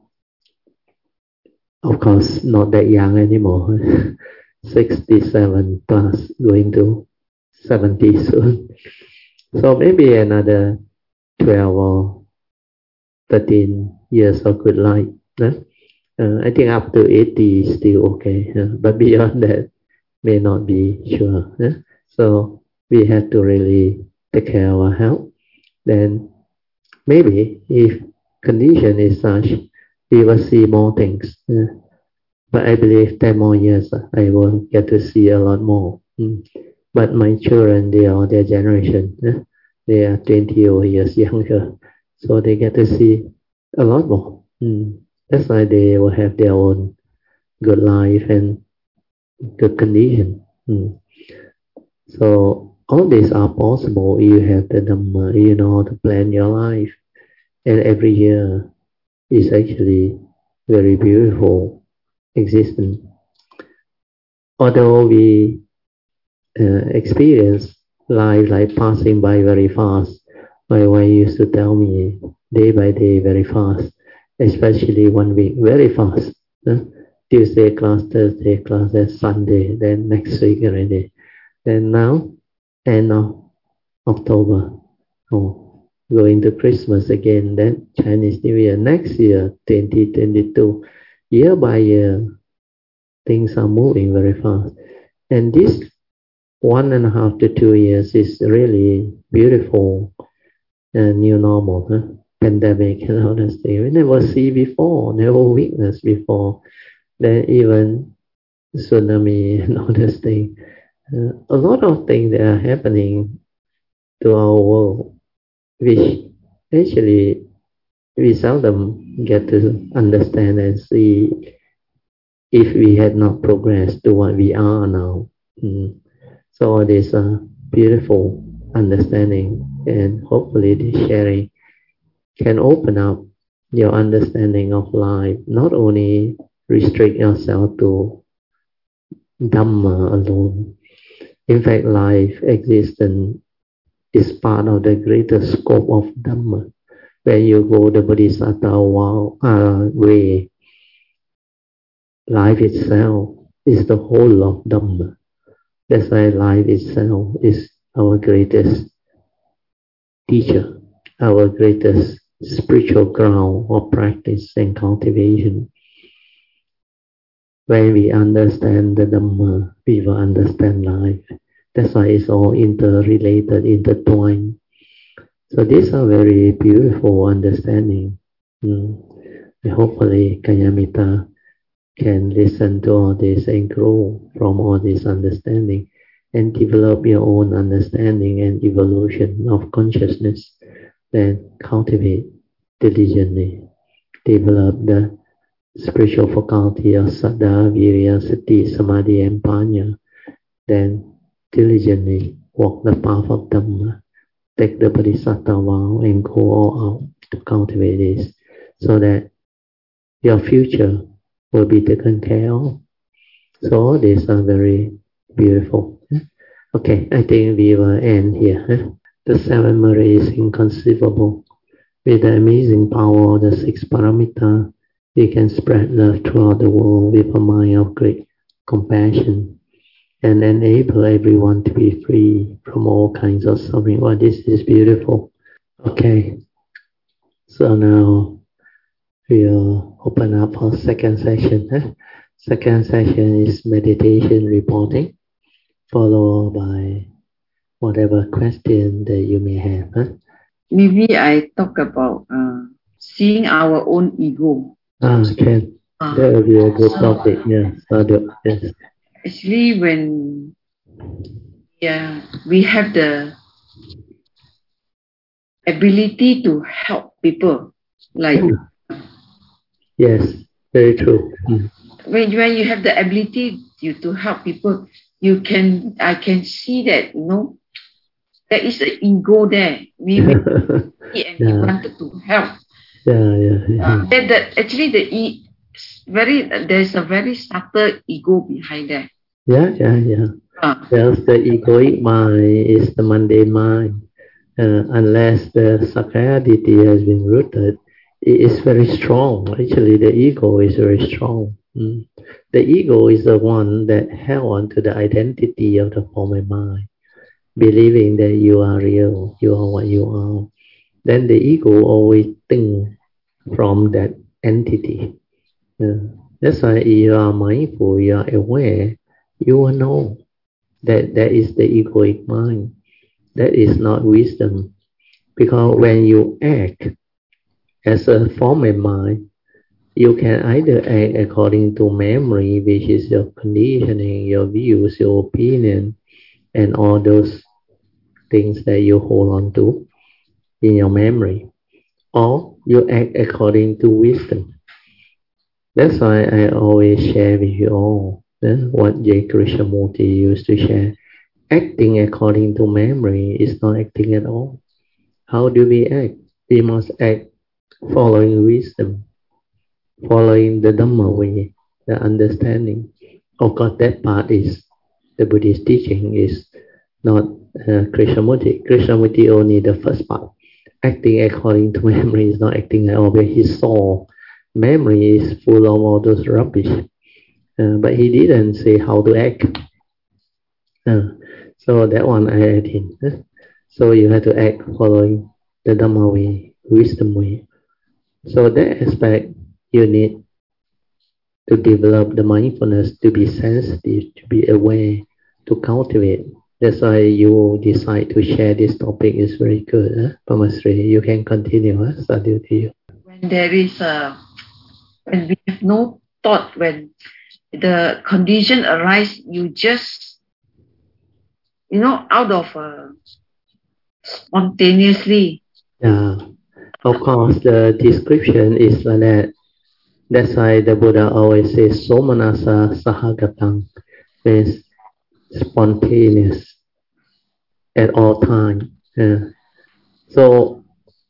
of course, not that young anymore, sixty-seven plus, going to seventy soon. So maybe another twelve or thirteen years of good life. Eh? Uh, I think up to eighty is still okay, uh, but beyond that may not be sure. Eh? So we have to really take care of our health. Then maybe if condition is such, we will see more things. Eh? But I believe ten more years, I will get to see a lot more. Mm. But my children, they are their generation. Eh? They are twenty years younger. So they get to see a lot more. Mm. That's why they will have their own good life and good condition. Mm. So all these are possible. You have the Dhamma, you know how to plan your life. And every year is actually very beautiful existence. Although we uh, experience life like passing by very fast, my wife used to tell me day by day very fast, especially one week very fast. Huh? Tuesday class, Thursday class, then Sunday, then next week already. Then now, end of October, oh, going to Christmas again, then Chinese New Year, next year, twenty twenty-two, year by year, things are moving very fast. And this one and a half to two years is really beautiful uh, new normal, huh? Pandemic and all that thing. We never see before, never witnessed before. Then even tsunami and all this thing. Uh, a lot of things that are happening to our world, which actually we seldom get to understand and see if we had not progressed to what we are now. Mm. So this uh, beautiful understanding and hopefully this sharing can open up your understanding of life, not only restrict yourself to Dhamma alone. In fact, life, existence is part of the greater scope of Dhamma. When you go the Bodhisattva uh, way, life itself is the whole of Dhamma. That's why life itself is our greatest teacher, our greatest spiritual ground of practice and cultivation. When we understand the Dhamma, we will understand life. That's why it's all interrelated, intertwined. So these are very beautiful understanding. Mm. hopefully Kanyamita can listen to all this and grow from all this understanding and develop your own understanding and evolution of consciousness, then cultivate diligently, develop the spiritual faculty of Saddha, Virya, Sati, Samadhi, and Panya, then diligently walk the path of Dhamma, take the Bodhisattva vow and go all out to cultivate this, so that your future will be taken care of. So all these are very beautiful. Okay, I think we will end here. The seven Mary is inconceivable. With the amazing power of the six paramita, we can spread love throughout the world with a mind of great compassion and enable everyone to be free from all kinds of suffering. Well, this is beautiful. Okay, so now we'll open up for second session. Huh? Second session is meditation reporting, followed by whatever question that you may have. Huh? Maybe I talk about uh, seeing our own ego. Ah, can. Uh, that will be a good topic. Yes, yes. Actually, when yeah, we have the ability to help people, like yes, very true. Mm. When when you have the ability you to help people, you can I can see that you know there is an ego there. We, we and yeah. we wanted to help. Yeah, yeah. yeah. Uh, that, that actually the e very there's a very subtle ego behind that. Yeah, yeah, yeah. Uh, There's the egoic mind is the mundane mind. Uh, unless the Sakayaditi has been rooted, it is very strong. Actually, the ego is very strong. Mm. The ego is the one that held on to the identity of the form and mind, believing that you are real, you are what you are. Then the ego always thinks from that entity. Uh, that's why if you are mindful, you are aware, you will know that that is the egoic mind. That is not wisdom. Because when you act as a form of mind, you can either act according to memory, which is your conditioning, your views, your opinion, and all those things that you hold on to in your memory, or you act according to wisdom. That's why I always share with you all eh, what J. Krishnamurti used to share. Acting according to memory is not acting at all. How do we act? We must act following wisdom, following the Dhamma way, the understanding. Of course, that part is the Buddhist teaching is not uh, Krishnamurti. Krishnamurti only the first part. Acting according to memory is not acting at all. But he saw memory is full of all those rubbish. Uh, but he didn't say how to act. Uh, so that one I add in. Uh, so you have to act following the Dhamma way, wisdom way. So that aspect you need to develop the mindfulness, to be sensitive, to be aware, to cultivate. That's why you decide to share this topic is very good. Huh? Pamasri, you can continue. Huh? Sadhu to you. When there is a, when we have no thought, when the condition arise, you just, you know, out of uh, spontaneously. Yeah, of course, the description is like that. That's why the Buddha always says, Somanasa Sahagatang, means spontaneous at all times. Yeah. So,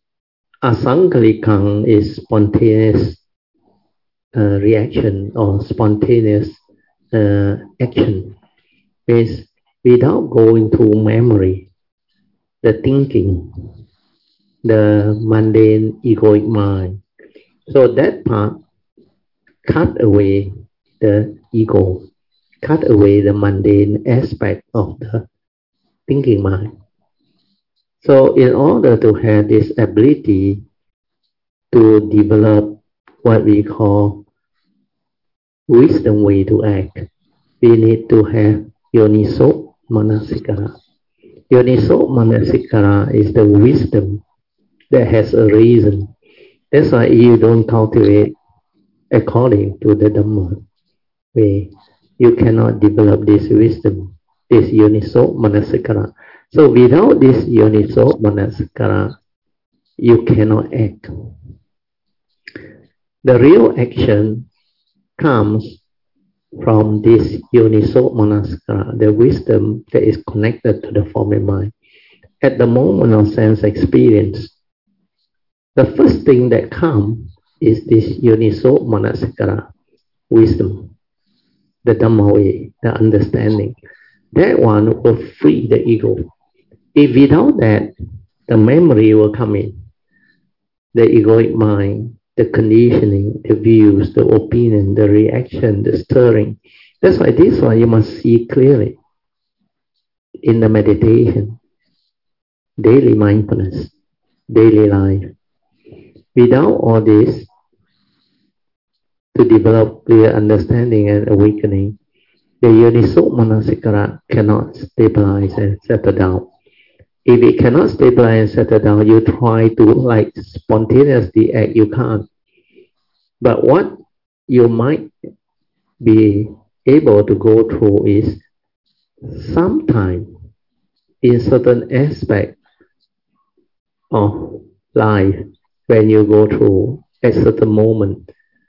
Asankalikang is spontaneous uh, reaction or spontaneous uh, action. Means without going to memory, the thinking, the mundane egoic mind. So that part cut away the ego, cut away the mundane aspect of the thinking mind. So in order to have this ability to develop what we call wisdom way to act, we need to have Yoniso Manasikara. Yoniso Manasikara is the wisdom that has a reason. That's why you don't cultivate according to the Dhamma way. You cannot develop this wisdom, this Yoniso Manasikara. So without this Yoniso Manasikara, you cannot act. The real action comes from this Yoniso Manasikara, the wisdom that is connected to the form and mind. At the moment of sense experience, the first thing that comes is this Yoniso Manasikara, wisdom, the Dhamma way, the understanding. That one will free the ego. If without that, the memory will come in, the egoic mind, the conditioning, the views, the opinion, the reaction, the stirring. That's why this one you must see clearly in the meditation, daily mindfulness, daily life. Without all this, to develop clear understanding and awakening, the Yoniso Manasikara cannot stabilize and settle down. If it cannot stabilize and settle down, you try to like spontaneously act, you can't. But what you might be able to go through is sometime in certain aspect of life, when you go through at certain moment,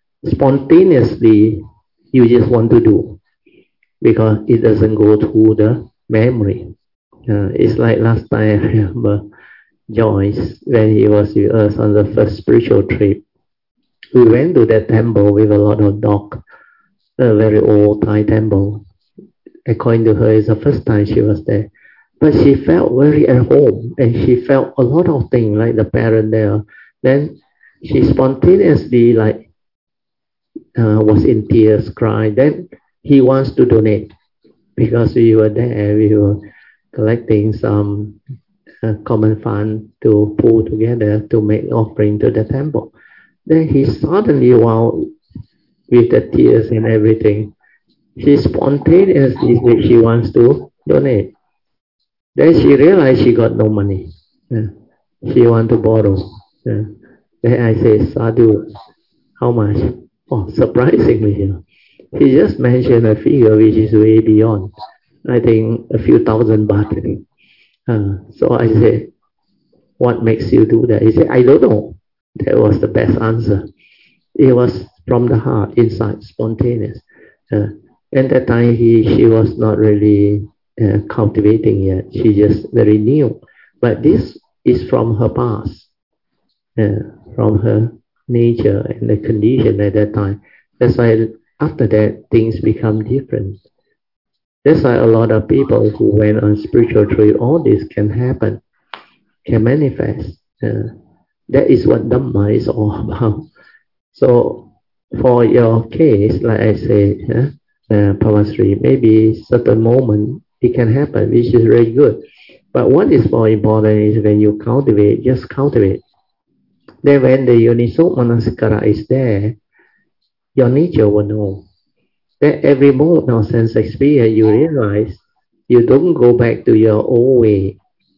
spontaneously you just want to do because it doesn't go through the memory. Uh, it's like last time I remember Joyce, when he was with us on the first spiritual trip. We went to that temple with a lot of dog, a very old Thai temple. According to her, it's the first time she was there. But she felt very at home and she felt a lot of things like the parent there. Then she spontaneously like uh, was in tears, cried. Then he wants to donate because we were there, we were collecting some uh, common fund to pull together to make offering to the temple. Then he suddenly, while with the tears and everything, she spontaneously said she wants to donate. Then she realized she got no money. Yeah. She want to borrow. Yeah. Then I say, Sadhu, how much? Oh, surprisingly, you know, he just mentioned a figure which is way beyond. I think a few thousand baht. Uh, so I said, what makes you do that? He said, I don't know. That was the best answer. It was from the heart, inside, spontaneous. Uh, and that time he, she was not really uh, cultivating yet. She just very new. But this is from her past, uh, from her nature and the condition at that time. That's why after that things become different. That's why a lot of people who went on spiritual trip, all this can happen, can manifest. Uh, that is what Dhamma is all about. So for your case, like I said, uh, uh, Pavasri, maybe certain moment it can happen, which is very good. But what is more important is when you cultivate, just cultivate. Then when the Yoniso Manasikara is there, your nature will know. That every moment of sense experience, you realize you don't go back to your old way,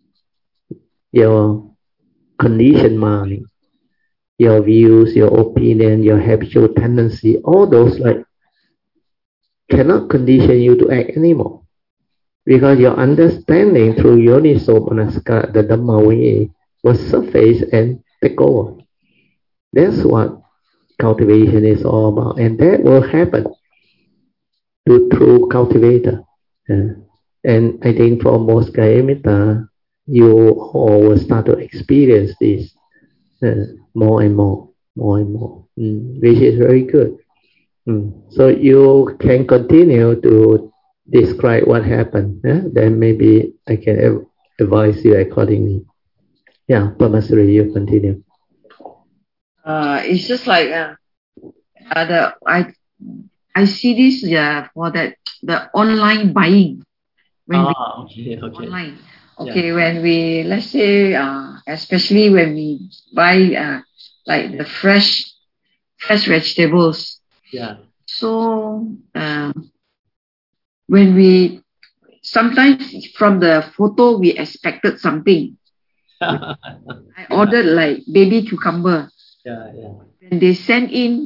your conditioned mind, your views, your opinion, your habitual tendency, all those like cannot condition you to act anymore. Because your understanding through Yoniso Manasikara, the Dhamma way, will surface and take over. That's what cultivation is all about. And that will happen to true cultivator. Uh, and I think for most Kayamita, you all will start to experience this uh, more and more, more and more, mm, which is very good. Mm. So you can continue to describe what happened. Yeah? Then maybe I can ev- advise you accordingly. Yeah, Pamasuri, you continue. Uh, it's just like uh, uh, the I I see this uh, for that the online buying. When ah, okay, okay. Online. Okay, yeah. When we, let's say, uh, especially when we buy uh, like the fresh, fresh vegetables. Yeah. So uh, when we, sometimes from the photo we expected something. I ordered like baby cucumber. Yeah, yeah. When they send in,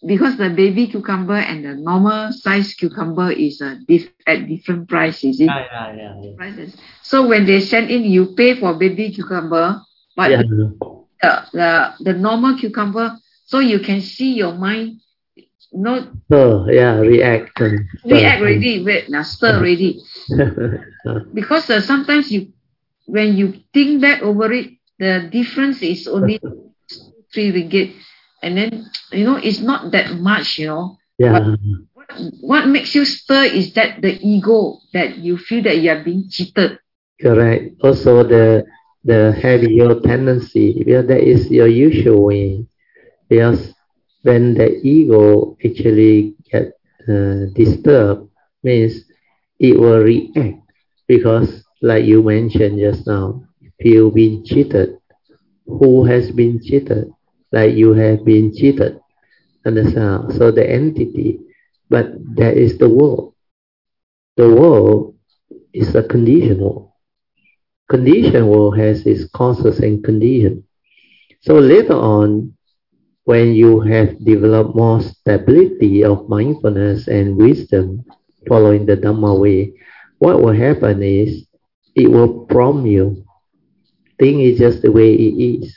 because the baby cucumber and the normal size cucumber is uh, diff- at different price, is it? Yeah, yeah, yeah, yeah. Prices. So when they send in, you pay for baby cucumber, but Yeah. the, the the normal cucumber, so you can see your mind, not So yeah, react. and react stir. already, wait, now stir already. Because uh, sometimes you, when you think back over it, the difference is only three ringgit, and then you know it's not that much, you know. Yeah, What, what makes you stir is that the ego, that you feel that you are being cheated. correct. Also the the habitual tendency, yeah, that is your usual way. Because when the ego actually get uh, disturbed, means it will react. Because like you mentioned just now, if you've been cheated, who has been cheated? Like you have been cheated. Understand? So the entity, but that is the world. The world is a conditioned world. Conditioned world has its causes and conditions. So later on, when you have developed more stability of mindfulness and wisdom following the Dhamma way, what will happen is it will prompt you. Thing is just the way it is.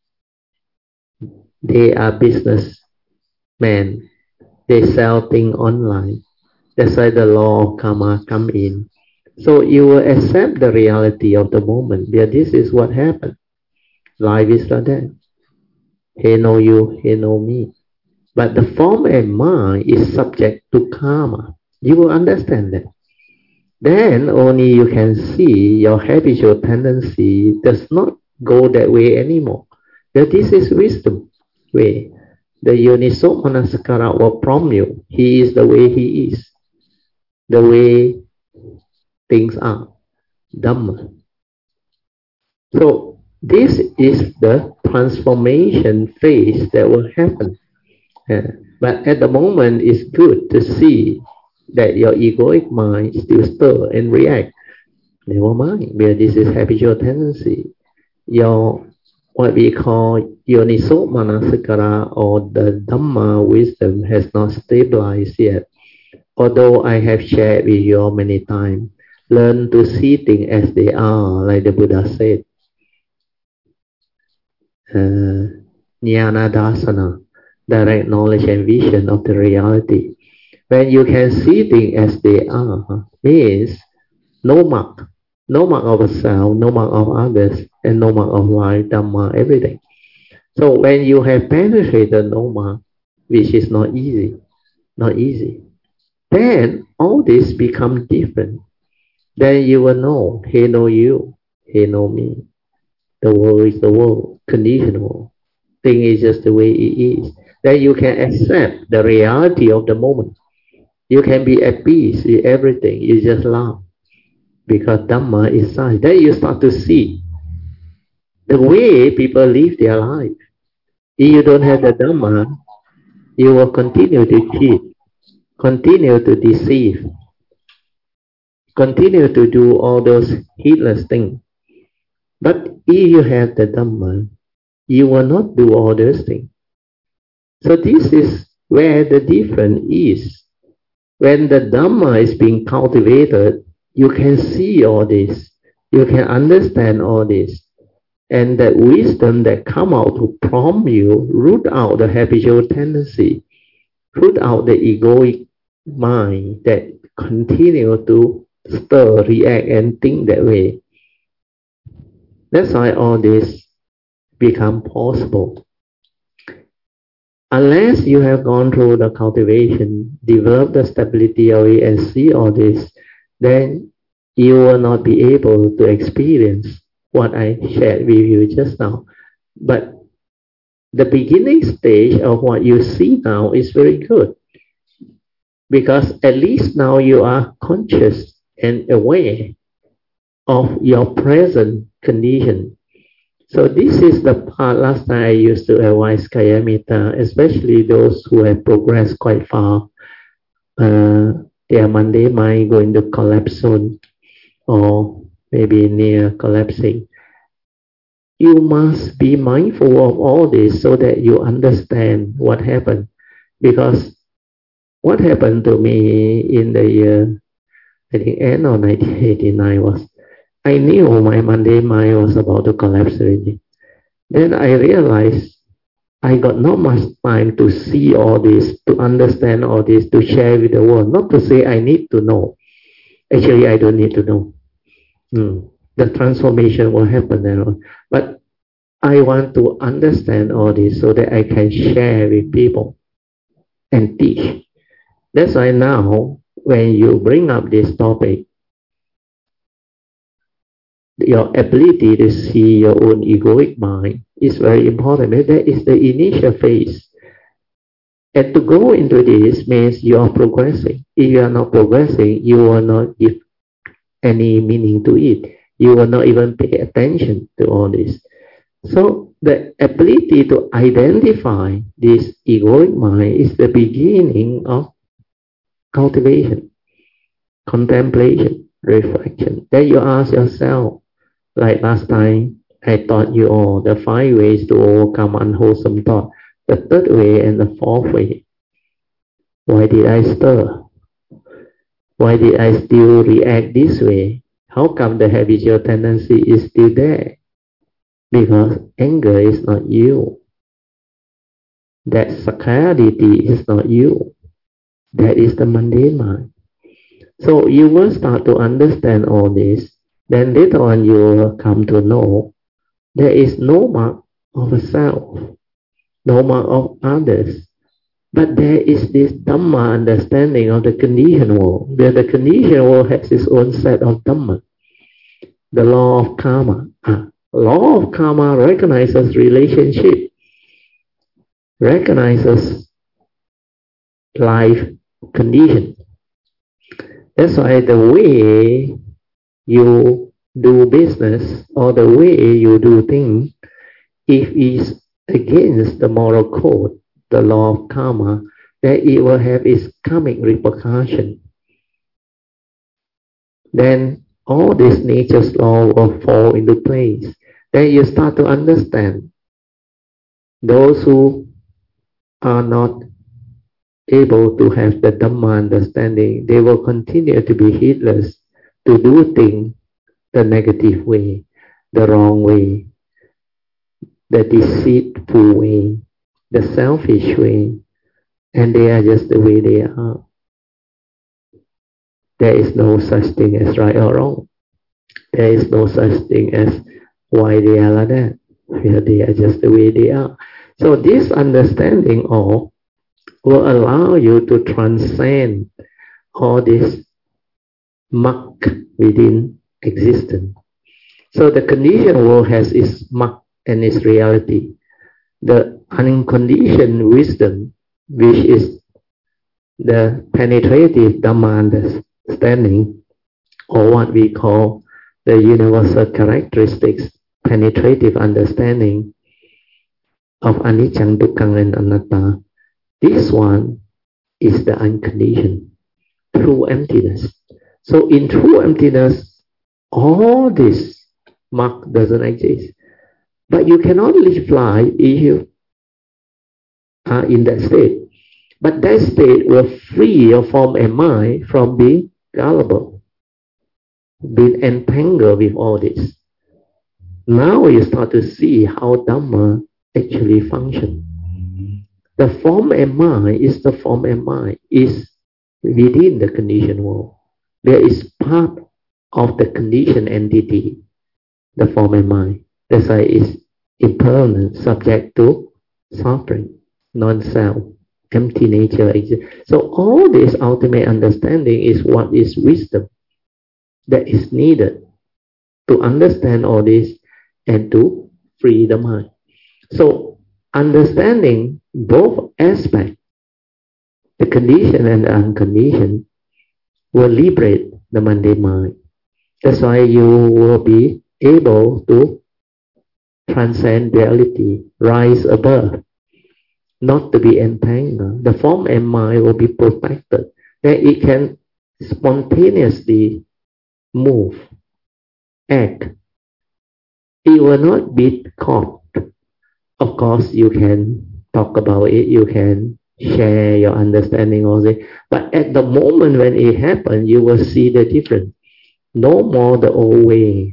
They are businessmen. They sell things online. That's why the law of karma come in. So you will accept the reality of the moment. Yeah, this is what happened. Life is like that. He know you, he know me. But the form and mind is subject to karma. You will understand that. Then only you can see your habitual tendency does not go that way anymore. That this is wisdom way. The Yoniso Manasikara will prompt you. He is the way he is. The way things are. Dhamma. So this is the transformation phase that will happen. Yeah. But at the moment, it's good to see that your egoic mind still stir and react. Never mind, because this is habitual tendency. Your what we call Yoniso Manasikara or the Dhamma wisdom has not stabilized yet. Although I have shared with you many times, learn to see things as they are, like the Buddha said. Uh, Jnana Dasana, direct knowledge and vision of the reality. When you can see things as they are, means no mark, no mark of self, no mark of others, and no mark of life, Dhamma, everything. So when you have penetrated no mark, which is not easy, not easy, then all this become different. Then you will know, he know you, he know me. The world is the world, conditional. Thing is just the way it is. Then you can accept the reality of the moment. You can be at peace with everything. You just laugh. Because Dhamma is such. Then you start to see the way people live their life. If you don't have the Dhamma, you will continue to cheat, continue to deceive, continue to do all those heedless things. But if you have the Dhamma, you will not do all those things. So this is where the difference is. When the Dhamma is being cultivated, you can see all this. You can understand all this. And that wisdom that come out to prompt you, root out the habitual tendency, root out the egoic mind that continue to stir, react, and think that way. That's why all this become possible. Unless you have gone through the cultivation, develop the stability of it and see all this, then you will not be able to experience what I shared with you just now. But the beginning stage of what you see now is very good. Because at least now you are conscious and aware of your present condition. So this is the part last time I used to advise Kayamita, especially those who have progressed quite far. Uh, their Monday mind going to collapse soon or maybe near collapsing. You must be mindful of all this so that you understand what happened. Because what happened to me in the year, I think end of nineteen eighty-nine was, I knew my Monday mind was about to collapse already. Then I realized I got not much time to see all this, to understand all this, to share with the world. Not to say I need to know. Actually, I don't need to know. Hmm. The transformation will happen then. But I want to understand all this so that I can share with people and teach. That's why now, when you bring up this topic, your ability to see your own egoic mind is very important. That is the initial phase. And to go into this means you are progressing. If you are not progressing, you will not give any meaning to it. You will not even pay attention to all this. So the ability to identify this egoic mind is the beginning of cultivation, contemplation, reflection. Then you ask yourself, like last time, I taught you all the five ways to overcome unwholesome thought. The third way and the fourth way. Why did I stir? Why did I still react this way? How come the habitual tendency is still there? Because anger is not you. That scarcity is not you. That is the mundane mind. So you will start to understand all this. Then later on you will come to know there is no mark of a self, no mark of others. But there is this Dhamma understanding of the conditioned world, where the conditioned world has its own set of Dhamma. The law of karma. Ah, law of karma recognizes relationship, recognizes life condition. That's why the way you do business or the way you do things, if it's against the moral code, the law of karma, then it will have its karmic repercussion. Then all this nature's law will fall into place. Then you start to understand those who are not able to have the Dhamma understanding, they will continue to be heedless, to do things the negative way, the wrong way, the deceitful way, the selfish way, and they are just the way they are. There is no such thing as right or wrong. There is no such thing as why they are like that. They are just the way they are. So this understanding of will allow you to transcend all this muck within existence. So the conditioned world has its muck and its reality. The unconditioned wisdom, which is the penetrative Dhamma understanding, or what we call the universal characteristics, penetrative understanding of anicca, dukkha, and anatta. This one is the unconditioned, true emptiness. So in true emptiness, all this mark doesn't exist. But you cannot live life if you are in that state. But that state will free your form and mind from being gullible, being entangled with all this. Now you start to see how Dhamma actually functions. The form and mind is the form and mind, is within the conditioned world. There is part of the conditioned entity, the form and mind. That's why it's impermanent, subject to suffering, non-self, empty nature. So all this ultimate understanding is what is wisdom that is needed to understand all this and to free the mind. So understanding both aspects, the conditioned and the unconditioned, will liberate the mundane mind. That's why you will be able to transcend reality, rise above, not to be entangled. The form and mind will be protected, that it can spontaneously move, act. It will not be caught. Of course, you can talk about it, you can share your understanding of it. But at the moment when it happens, you will see the difference. No more the old way.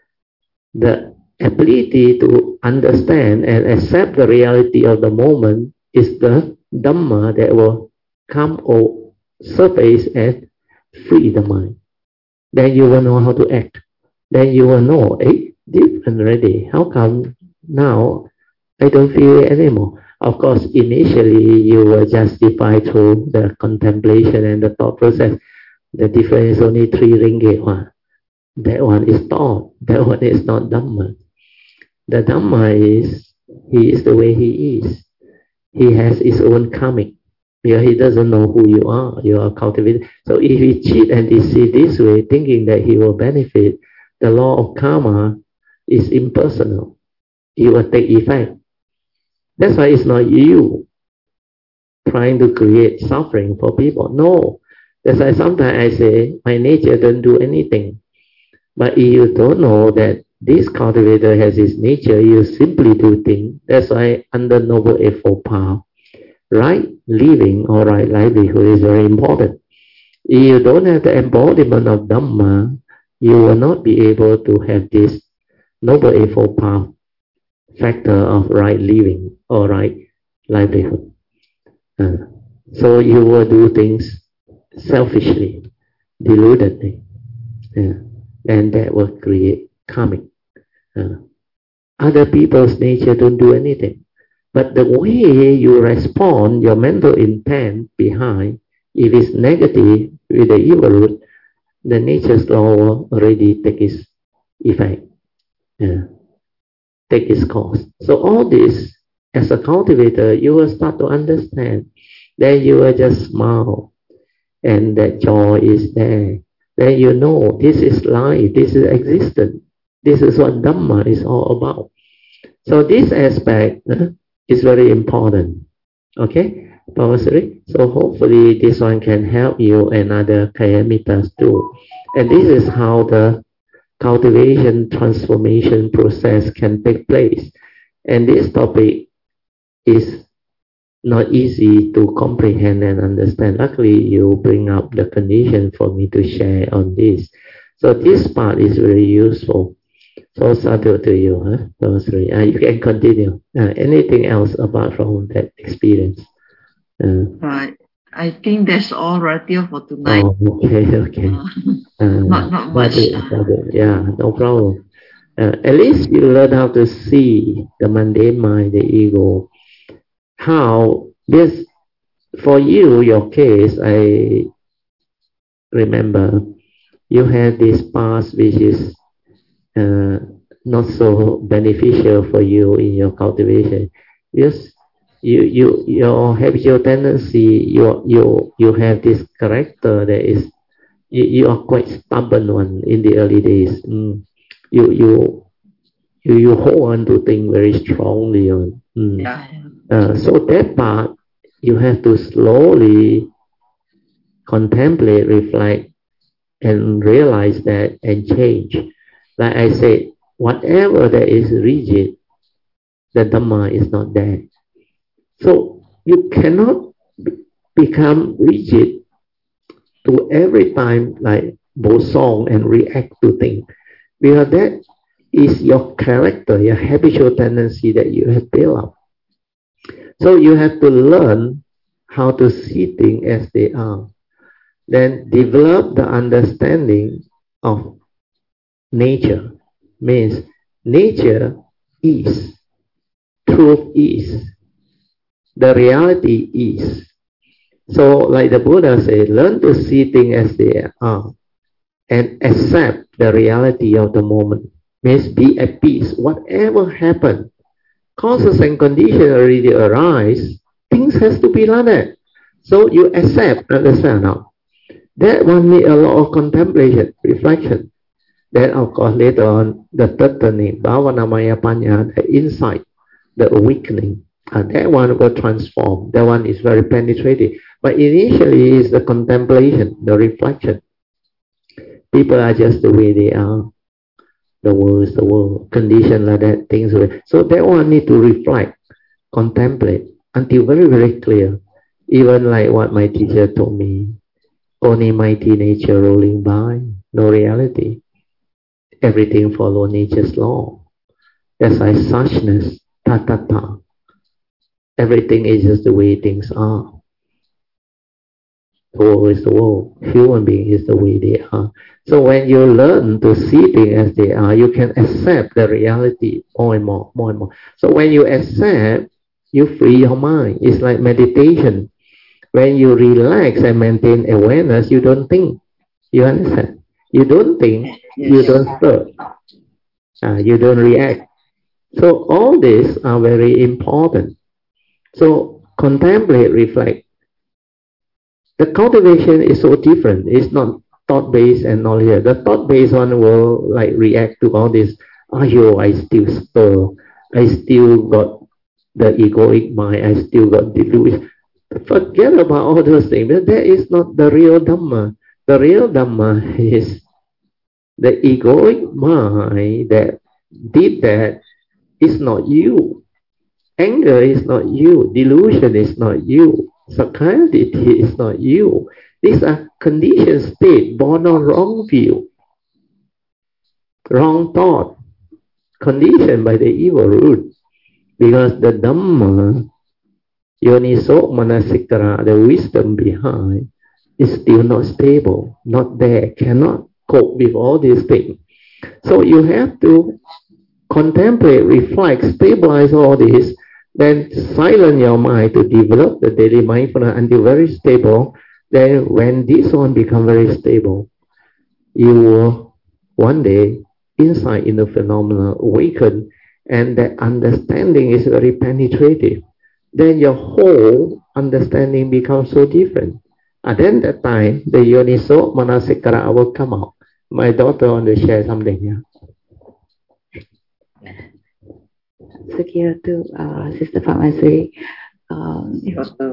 The ability to understand and accept the reality of the moment is the Dhamma that will come or surface and free the mind. Then you will know how to act. Then you will know, eh, different already. How come now I don't feel it anymore? Of course, initially you will justify through the contemplation and the thought process. The difference is only three ringgit. One. That one is thought. That one is not Dhamma. The Dhamma is, he is the way he is. He has his own karmic. Yeah, he doesn't know who you are. You are cultivated. So if he cheat and deceive this way, thinking that he will benefit, the law of karma is impersonal. It will take effect. That's why it's not you trying to create suffering for people. No. That's why sometimes I say, my nature don't do anything. But if you don't know that this cultivator has his nature, you simply do things. That's why under Noble Eightfold Path, right living or right livelihood is very important. If you don't have the embodiment of Dhamma, you will not be able to have this Noble Eightfold Path factor of right living or right livelihood. Uh, so you will do things selfishly, deludedly, yeah. And that will create karmic. Uh, other people's nature don't do anything. But the way you respond, your mental intent behind, if it's negative with the evil root, the nature's law will already take its effect, yeah. Take its course. So all this, as a cultivator, you will start to understand. Then you will just smile, and that joy is there. Then you know this is life, this is existence. This is what Dhamma is all about. So this aspect uh, is very important. Okay, Pawasari? So hopefully this one can help you and other Kayamitas too. And this is how the cultivation transformation process can take place. And this topic is not easy to comprehend and understand. Luckily, you bring up the condition for me to share on this. So this part is very useful. So sadhu to you, huh? Those three. Uh, you can continue. Uh, anything else apart from that experience? Uh, right. I think that's all right here for tonight. Oh, okay, okay. Uh, uh, not not much. Sadhu, sadhu. Yeah, no problem. Uh, at least you learn how to see the mundane mind, the ego. How this, for you, your case, I remember you had this past which is uh, not so beneficial for you in your cultivation. Yes, you you your habitual tendency, you you you have this character that is you, you are quite stubborn one in the early days. Mm. You you you you hold on to things very strongly on. Mm. Yeah. Uh, so that part you have to slowly contemplate, reflect, and realize that and change. Like I said, whatever that is rigid, the Dhamma is not there. So you cannot become rigid to every time like bosong and react to things. Because that is your character, your habitual tendency that you have built up. So you have to learn how to see things as they are. Then develop the understanding of nature. Means nature is, truth is, the reality is. So like the Buddha said, learn to see things as they are and accept the reality of the moment. Means be at peace. Whatever happens, causes and conditions already arise, things has to be like that. So you accept, understand now. That one need a lot of contemplation, reflection. Then of course later on, the third turning, Bhavanamaya Panya, the insight, the awakening. And that one will transform. That one is very penetrating. But initially is the contemplation, the reflection. People are just the way they are. The world is the world. Condition like that, things like that. So that one need to reflect, contemplate until very, very clear. Even like what my teacher told me, only mighty nature rolling by, no reality. Everything follow nature's law. That's like suchness, ta ta ta. Everything is just the way things are. The world is the world. Human being is the way they are. So when you learn to see things as they are, you can accept the reality more and more, more and more. So when you accept, you free your mind. It's like meditation. When you relax and maintain awareness, you don't think. You understand? You don't think, you don't stir, uh, you don't react. So all these are very important. So contemplate, reflect. The cultivation is so different. It's not thought-based and knowledge. The thought-based one will like react to all this. Oh, yo, I still stir. I still got the egoic mind. I still got delusion. Forget about all those things. That is not the real Dhamma. The real Dhamma is the egoic mind that did that is not you. Anger is not you. Delusion is not you. Sakkayaditthi is not you. These are conditioned states born on wrong view, wrong thought, conditioned by the evil root. Because the Dhamma, Yoniso Manasikara, the wisdom behind, is still not stable, not there, cannot cope with all these things. So you have to contemplate, reflect, stabilize all this, then silence your mind to develop the daily mindfulness until very stable. Then when this one become very stable, you will one day insight in the phenomena awaken, and that understanding is very penetrative. Then your whole understanding becomes so different. And then that time, the Yoniso Manasikara will come out. My daughter want to share something here. Sukhihotu, uh, Sister Padmasree, um,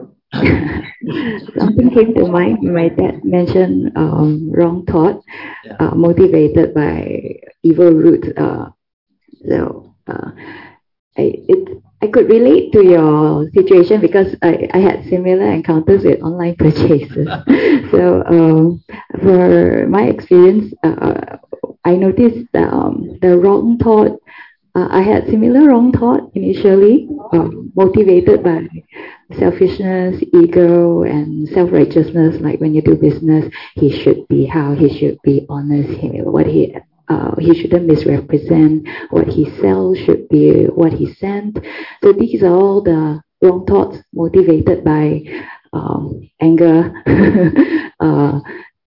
something came to mind. My dad mentioned um, wrong thought, uh, motivated by evil roots. Uh, so uh, I, it, I could relate to your situation because I, I had similar encounters with online purchases. So um, for my experience, uh, I noticed um, the wrong thought. Uh, I had similar wrong thought initially, um, motivated by selfishness, ego, and self-righteousness. Like when you do business, he should be how, he should be honest, he, what he uh, he shouldn't misrepresent, what he sells should be what he sent. So these are all the wrong thoughts motivated by um, anger, uh,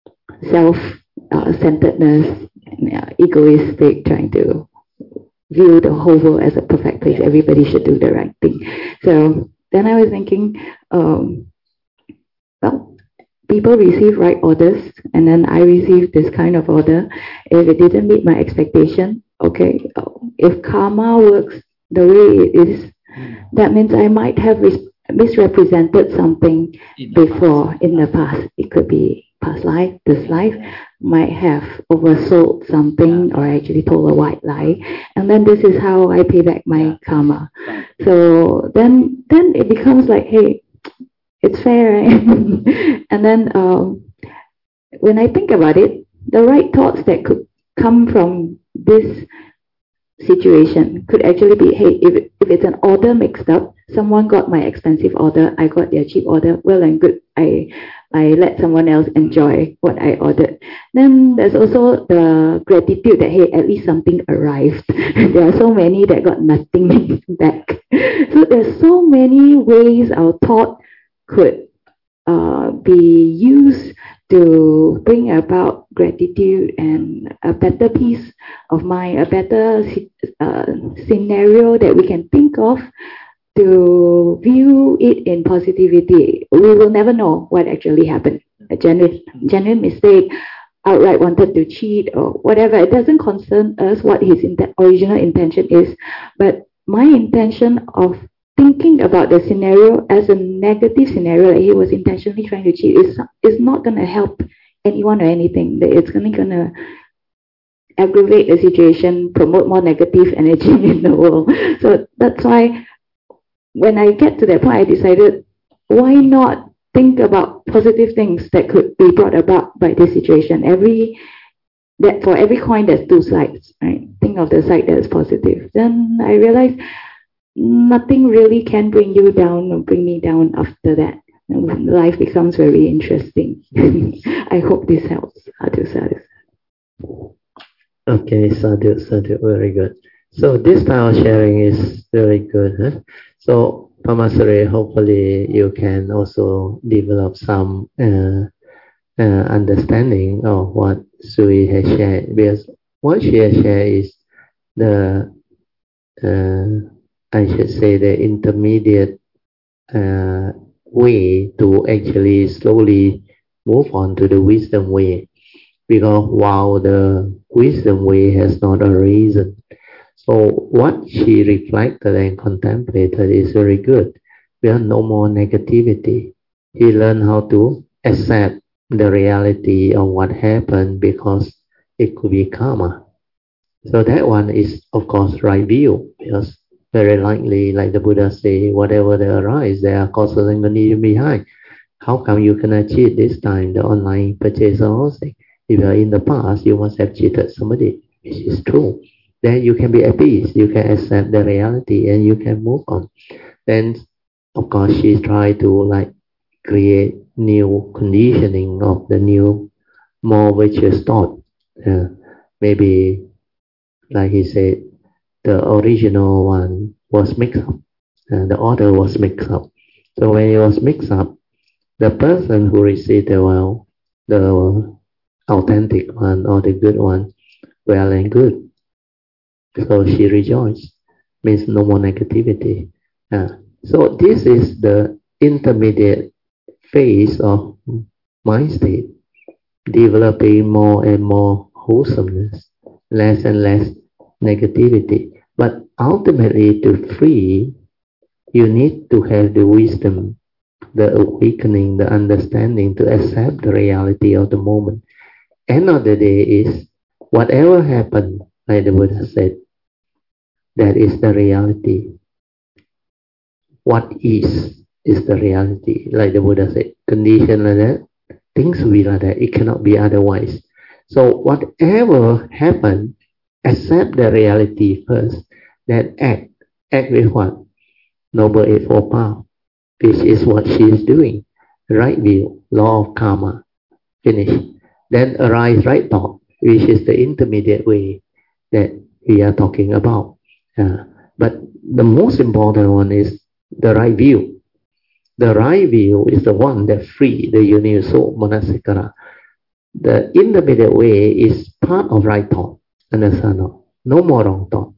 self-centeredness, uh, uh, egoistic, trying to view the whole world as a perfect place. Everybody should do the right thing. So then I was thinking, um, well, people receive right orders, and then I received this kind of order. If it didn't meet my expectation, okay, if karma works the way it is, that means I might have misrepresented something before in the past. It could be past life, this life, might have oversold something or actually told a white lie, and then this is how I pay back my karma. So then then it becomes like, hey, it's fair, right? And then um, when I think about it, the right thoughts that could come from this situation could actually be, hey, if, if it's an order mixed up, someone got my expensive order, I got their cheap order, well and good, I I let someone else enjoy what I ordered. Then there's also the gratitude that, hey, at least something arrived. There are so many that got nothing back. So there's so many ways our thought could uh, be used to bring about gratitude and a better peace of mind, a better uh, scenario that we can think of to view it in positivity. We will never know what actually happened. A genuine, genuine mistake, outright wanted to cheat or whatever. It doesn't concern us what his int- original intention is. But my intention of thinking about the scenario as a negative scenario that he was intentionally trying to cheat is, is not going to help anyone or anything. It's only going to aggravate the situation, promote more negative energy in the world. So that's why when I get to that point, I decided, why not think about positive things that could be brought about by this situation. Every that for every coin there's two sides, right? Think of the side that's positive. Then I realized nothing really can bring you down or bring me down after that. Life becomes very interesting. I hope this helps. Sadhu, sadhu. Okay, sadhu, sadhu, very good. So this style of sharing is very good. Huh? So Pamasari, hopefully you can also develop some uh, uh, understanding of what Sui has shared, because what she has shared is the, uh, I should say, the intermediate uh, way to actually slowly move on to the wisdom way. Because while the wisdom way has not a reason, so what she reflected and contemplated is very good. There are no more negativity. He learned how to accept the reality of what happened because it could be karma. So that one is, of course, right view, because very likely, like the Buddha say, whatever they arise, there are causes and conditions behind. How come you cannot cheat this time, the online purchase of housing? If you are in the past, you must have cheated somebody, which is true. Then you can be at peace, you can accept the reality, and you can move on. Then, of course, she tried to like create new conditioning of the new, more virtuous thought. Uh, maybe, like he said, the original one was mixed up, and the order was mixed up. So when it was mixed up, the person who received the well, the authentic one or the good one, well and good. So she rejoiced, means no more negativity. Uh, so this is the intermediate phase of mind state, developing more and more wholesomeness, less and less negativity. But ultimately, to free, you need to have the wisdom, the awakening, the understanding to accept the reality of the moment. End of the day is whatever happened, like the Buddha said, that is the reality. What is, is the reality. Like the Buddha said, condition like that, things will be like that. It cannot be otherwise. So whatever happened, accept the reality first, then act. Act with what? Noble Eightfold Path, which is what she is doing. Right view, law of karma, finish. Then arise right thought, which is the intermediate way that we are talking about. Uh, but the most important one is the right view. The right view is the one that free the universal manasikara. The intermediate way is part of right thought. Understand? No, no more wrong thought.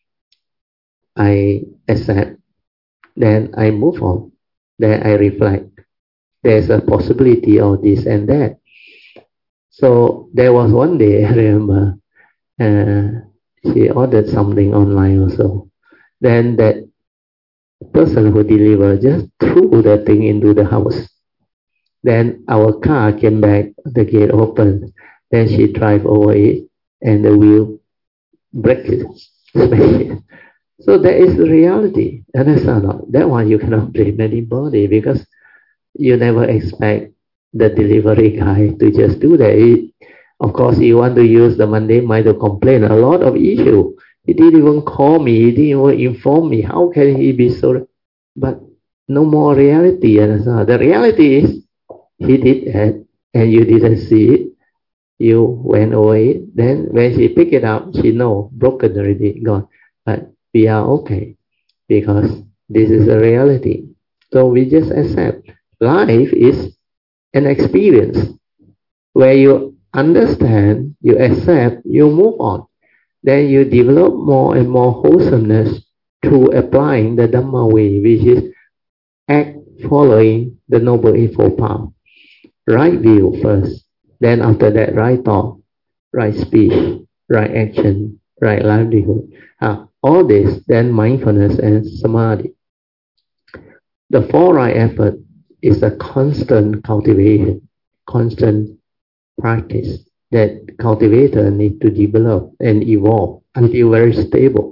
I accept, then I move on, then I reflect. There's a possibility of this and that. So there was one day, I remember, uh, she ordered something online also. Then that person who delivered just threw the thing into the house. Then our car came back, the gate opened. Then she drive over it, and the wheel break it, smash it. So that is the reality. Understand not? That one you cannot blame anybody, because you never expect the delivery guy to just do that. He, of course, you want to use the Monday mind to complain a lot of issue. He didn't even call me. He didn't even inform me. How can he be so? But no more reality. Understand? The reality is he did that, and you didn't see it. You went away. Then when she picked it up, she know broken already, gone. But we are okay, because this is a reality. So we just accept. Life is an experience where you understand, you accept, you move on. Then you develop more and more wholesomeness through applying the Dhamma way, which is act following the Noble Eightfold Path. Right view first, then after that right thought, right speech, right action, right livelihood. Uh, all this, then mindfulness and samadhi. The four right effort is a constant cultivation, constant practice that cultivator need to develop and evolve until very stable.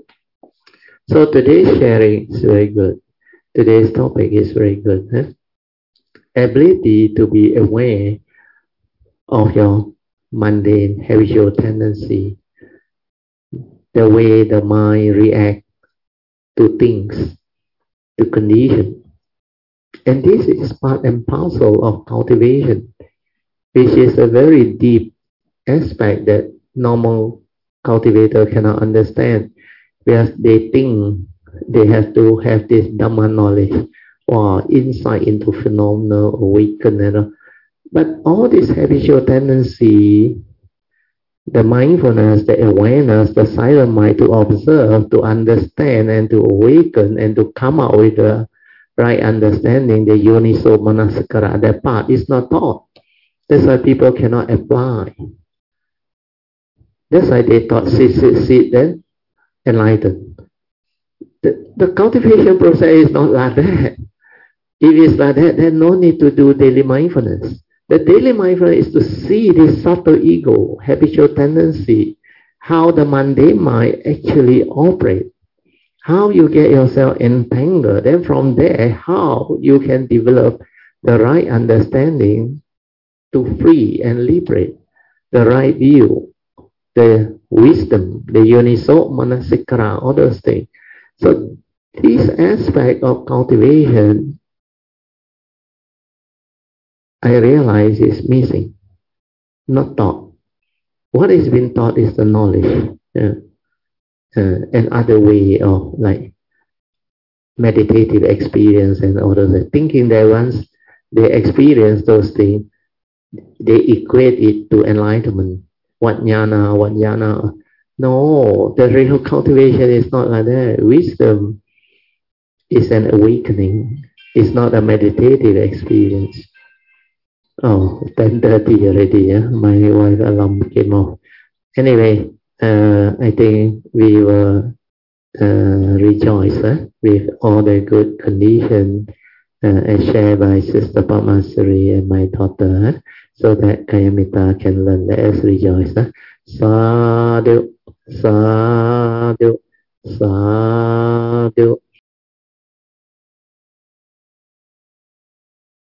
So today's sharing is very good. Today's topic is very good. Huh? ability to be aware of your mundane habitual tendency, the way the mind reacts to things, to conditions. And this is part and parcel of cultivation, which is a very deep aspect that normal cultivator cannot understand, because they think they have to have this Dhamma knowledge or insight into phenomena, awakening. But all this habitual tendency, the mindfulness, the awareness, the silent mind to observe, to understand and to awaken and to come out with the right understanding, the yoniso manasikara, that part is not taught. That's why people cannot apply. That's why they thought sit, sit, sit, then enlighten. The, the cultivation process is not like that. If it's like that, then no need to do daily mindfulness. The daily mindfulness is to see this subtle ego, habitual tendency, how the mundane mind actually operates, how you get yourself entangled. Then from there, how you can develop the right understanding to free and liberate, the right view, the wisdom, the yoniso manasikara, all those things. So this aspect of cultivation, I realize is missing, not taught. What is being taught is the knowledge, yeah. uh, and other way of like meditative experience and all those thinking that once they experience those things, they equate it to enlightenment. What jnana, what jnana. No, the real cultivation is not like that. Wisdom is an awakening. It's not a meditative experience. Oh, ten thirty already, yeah? My wife alarm came off. Anyway, uh, I think we will uh, rejoice eh, with all the good conditions uh, as shared by Sister Pamasari and my daughter, eh, so that Kayamita can learn. Let us rejoice. Eh? Sadhu, sadhu, sadhu.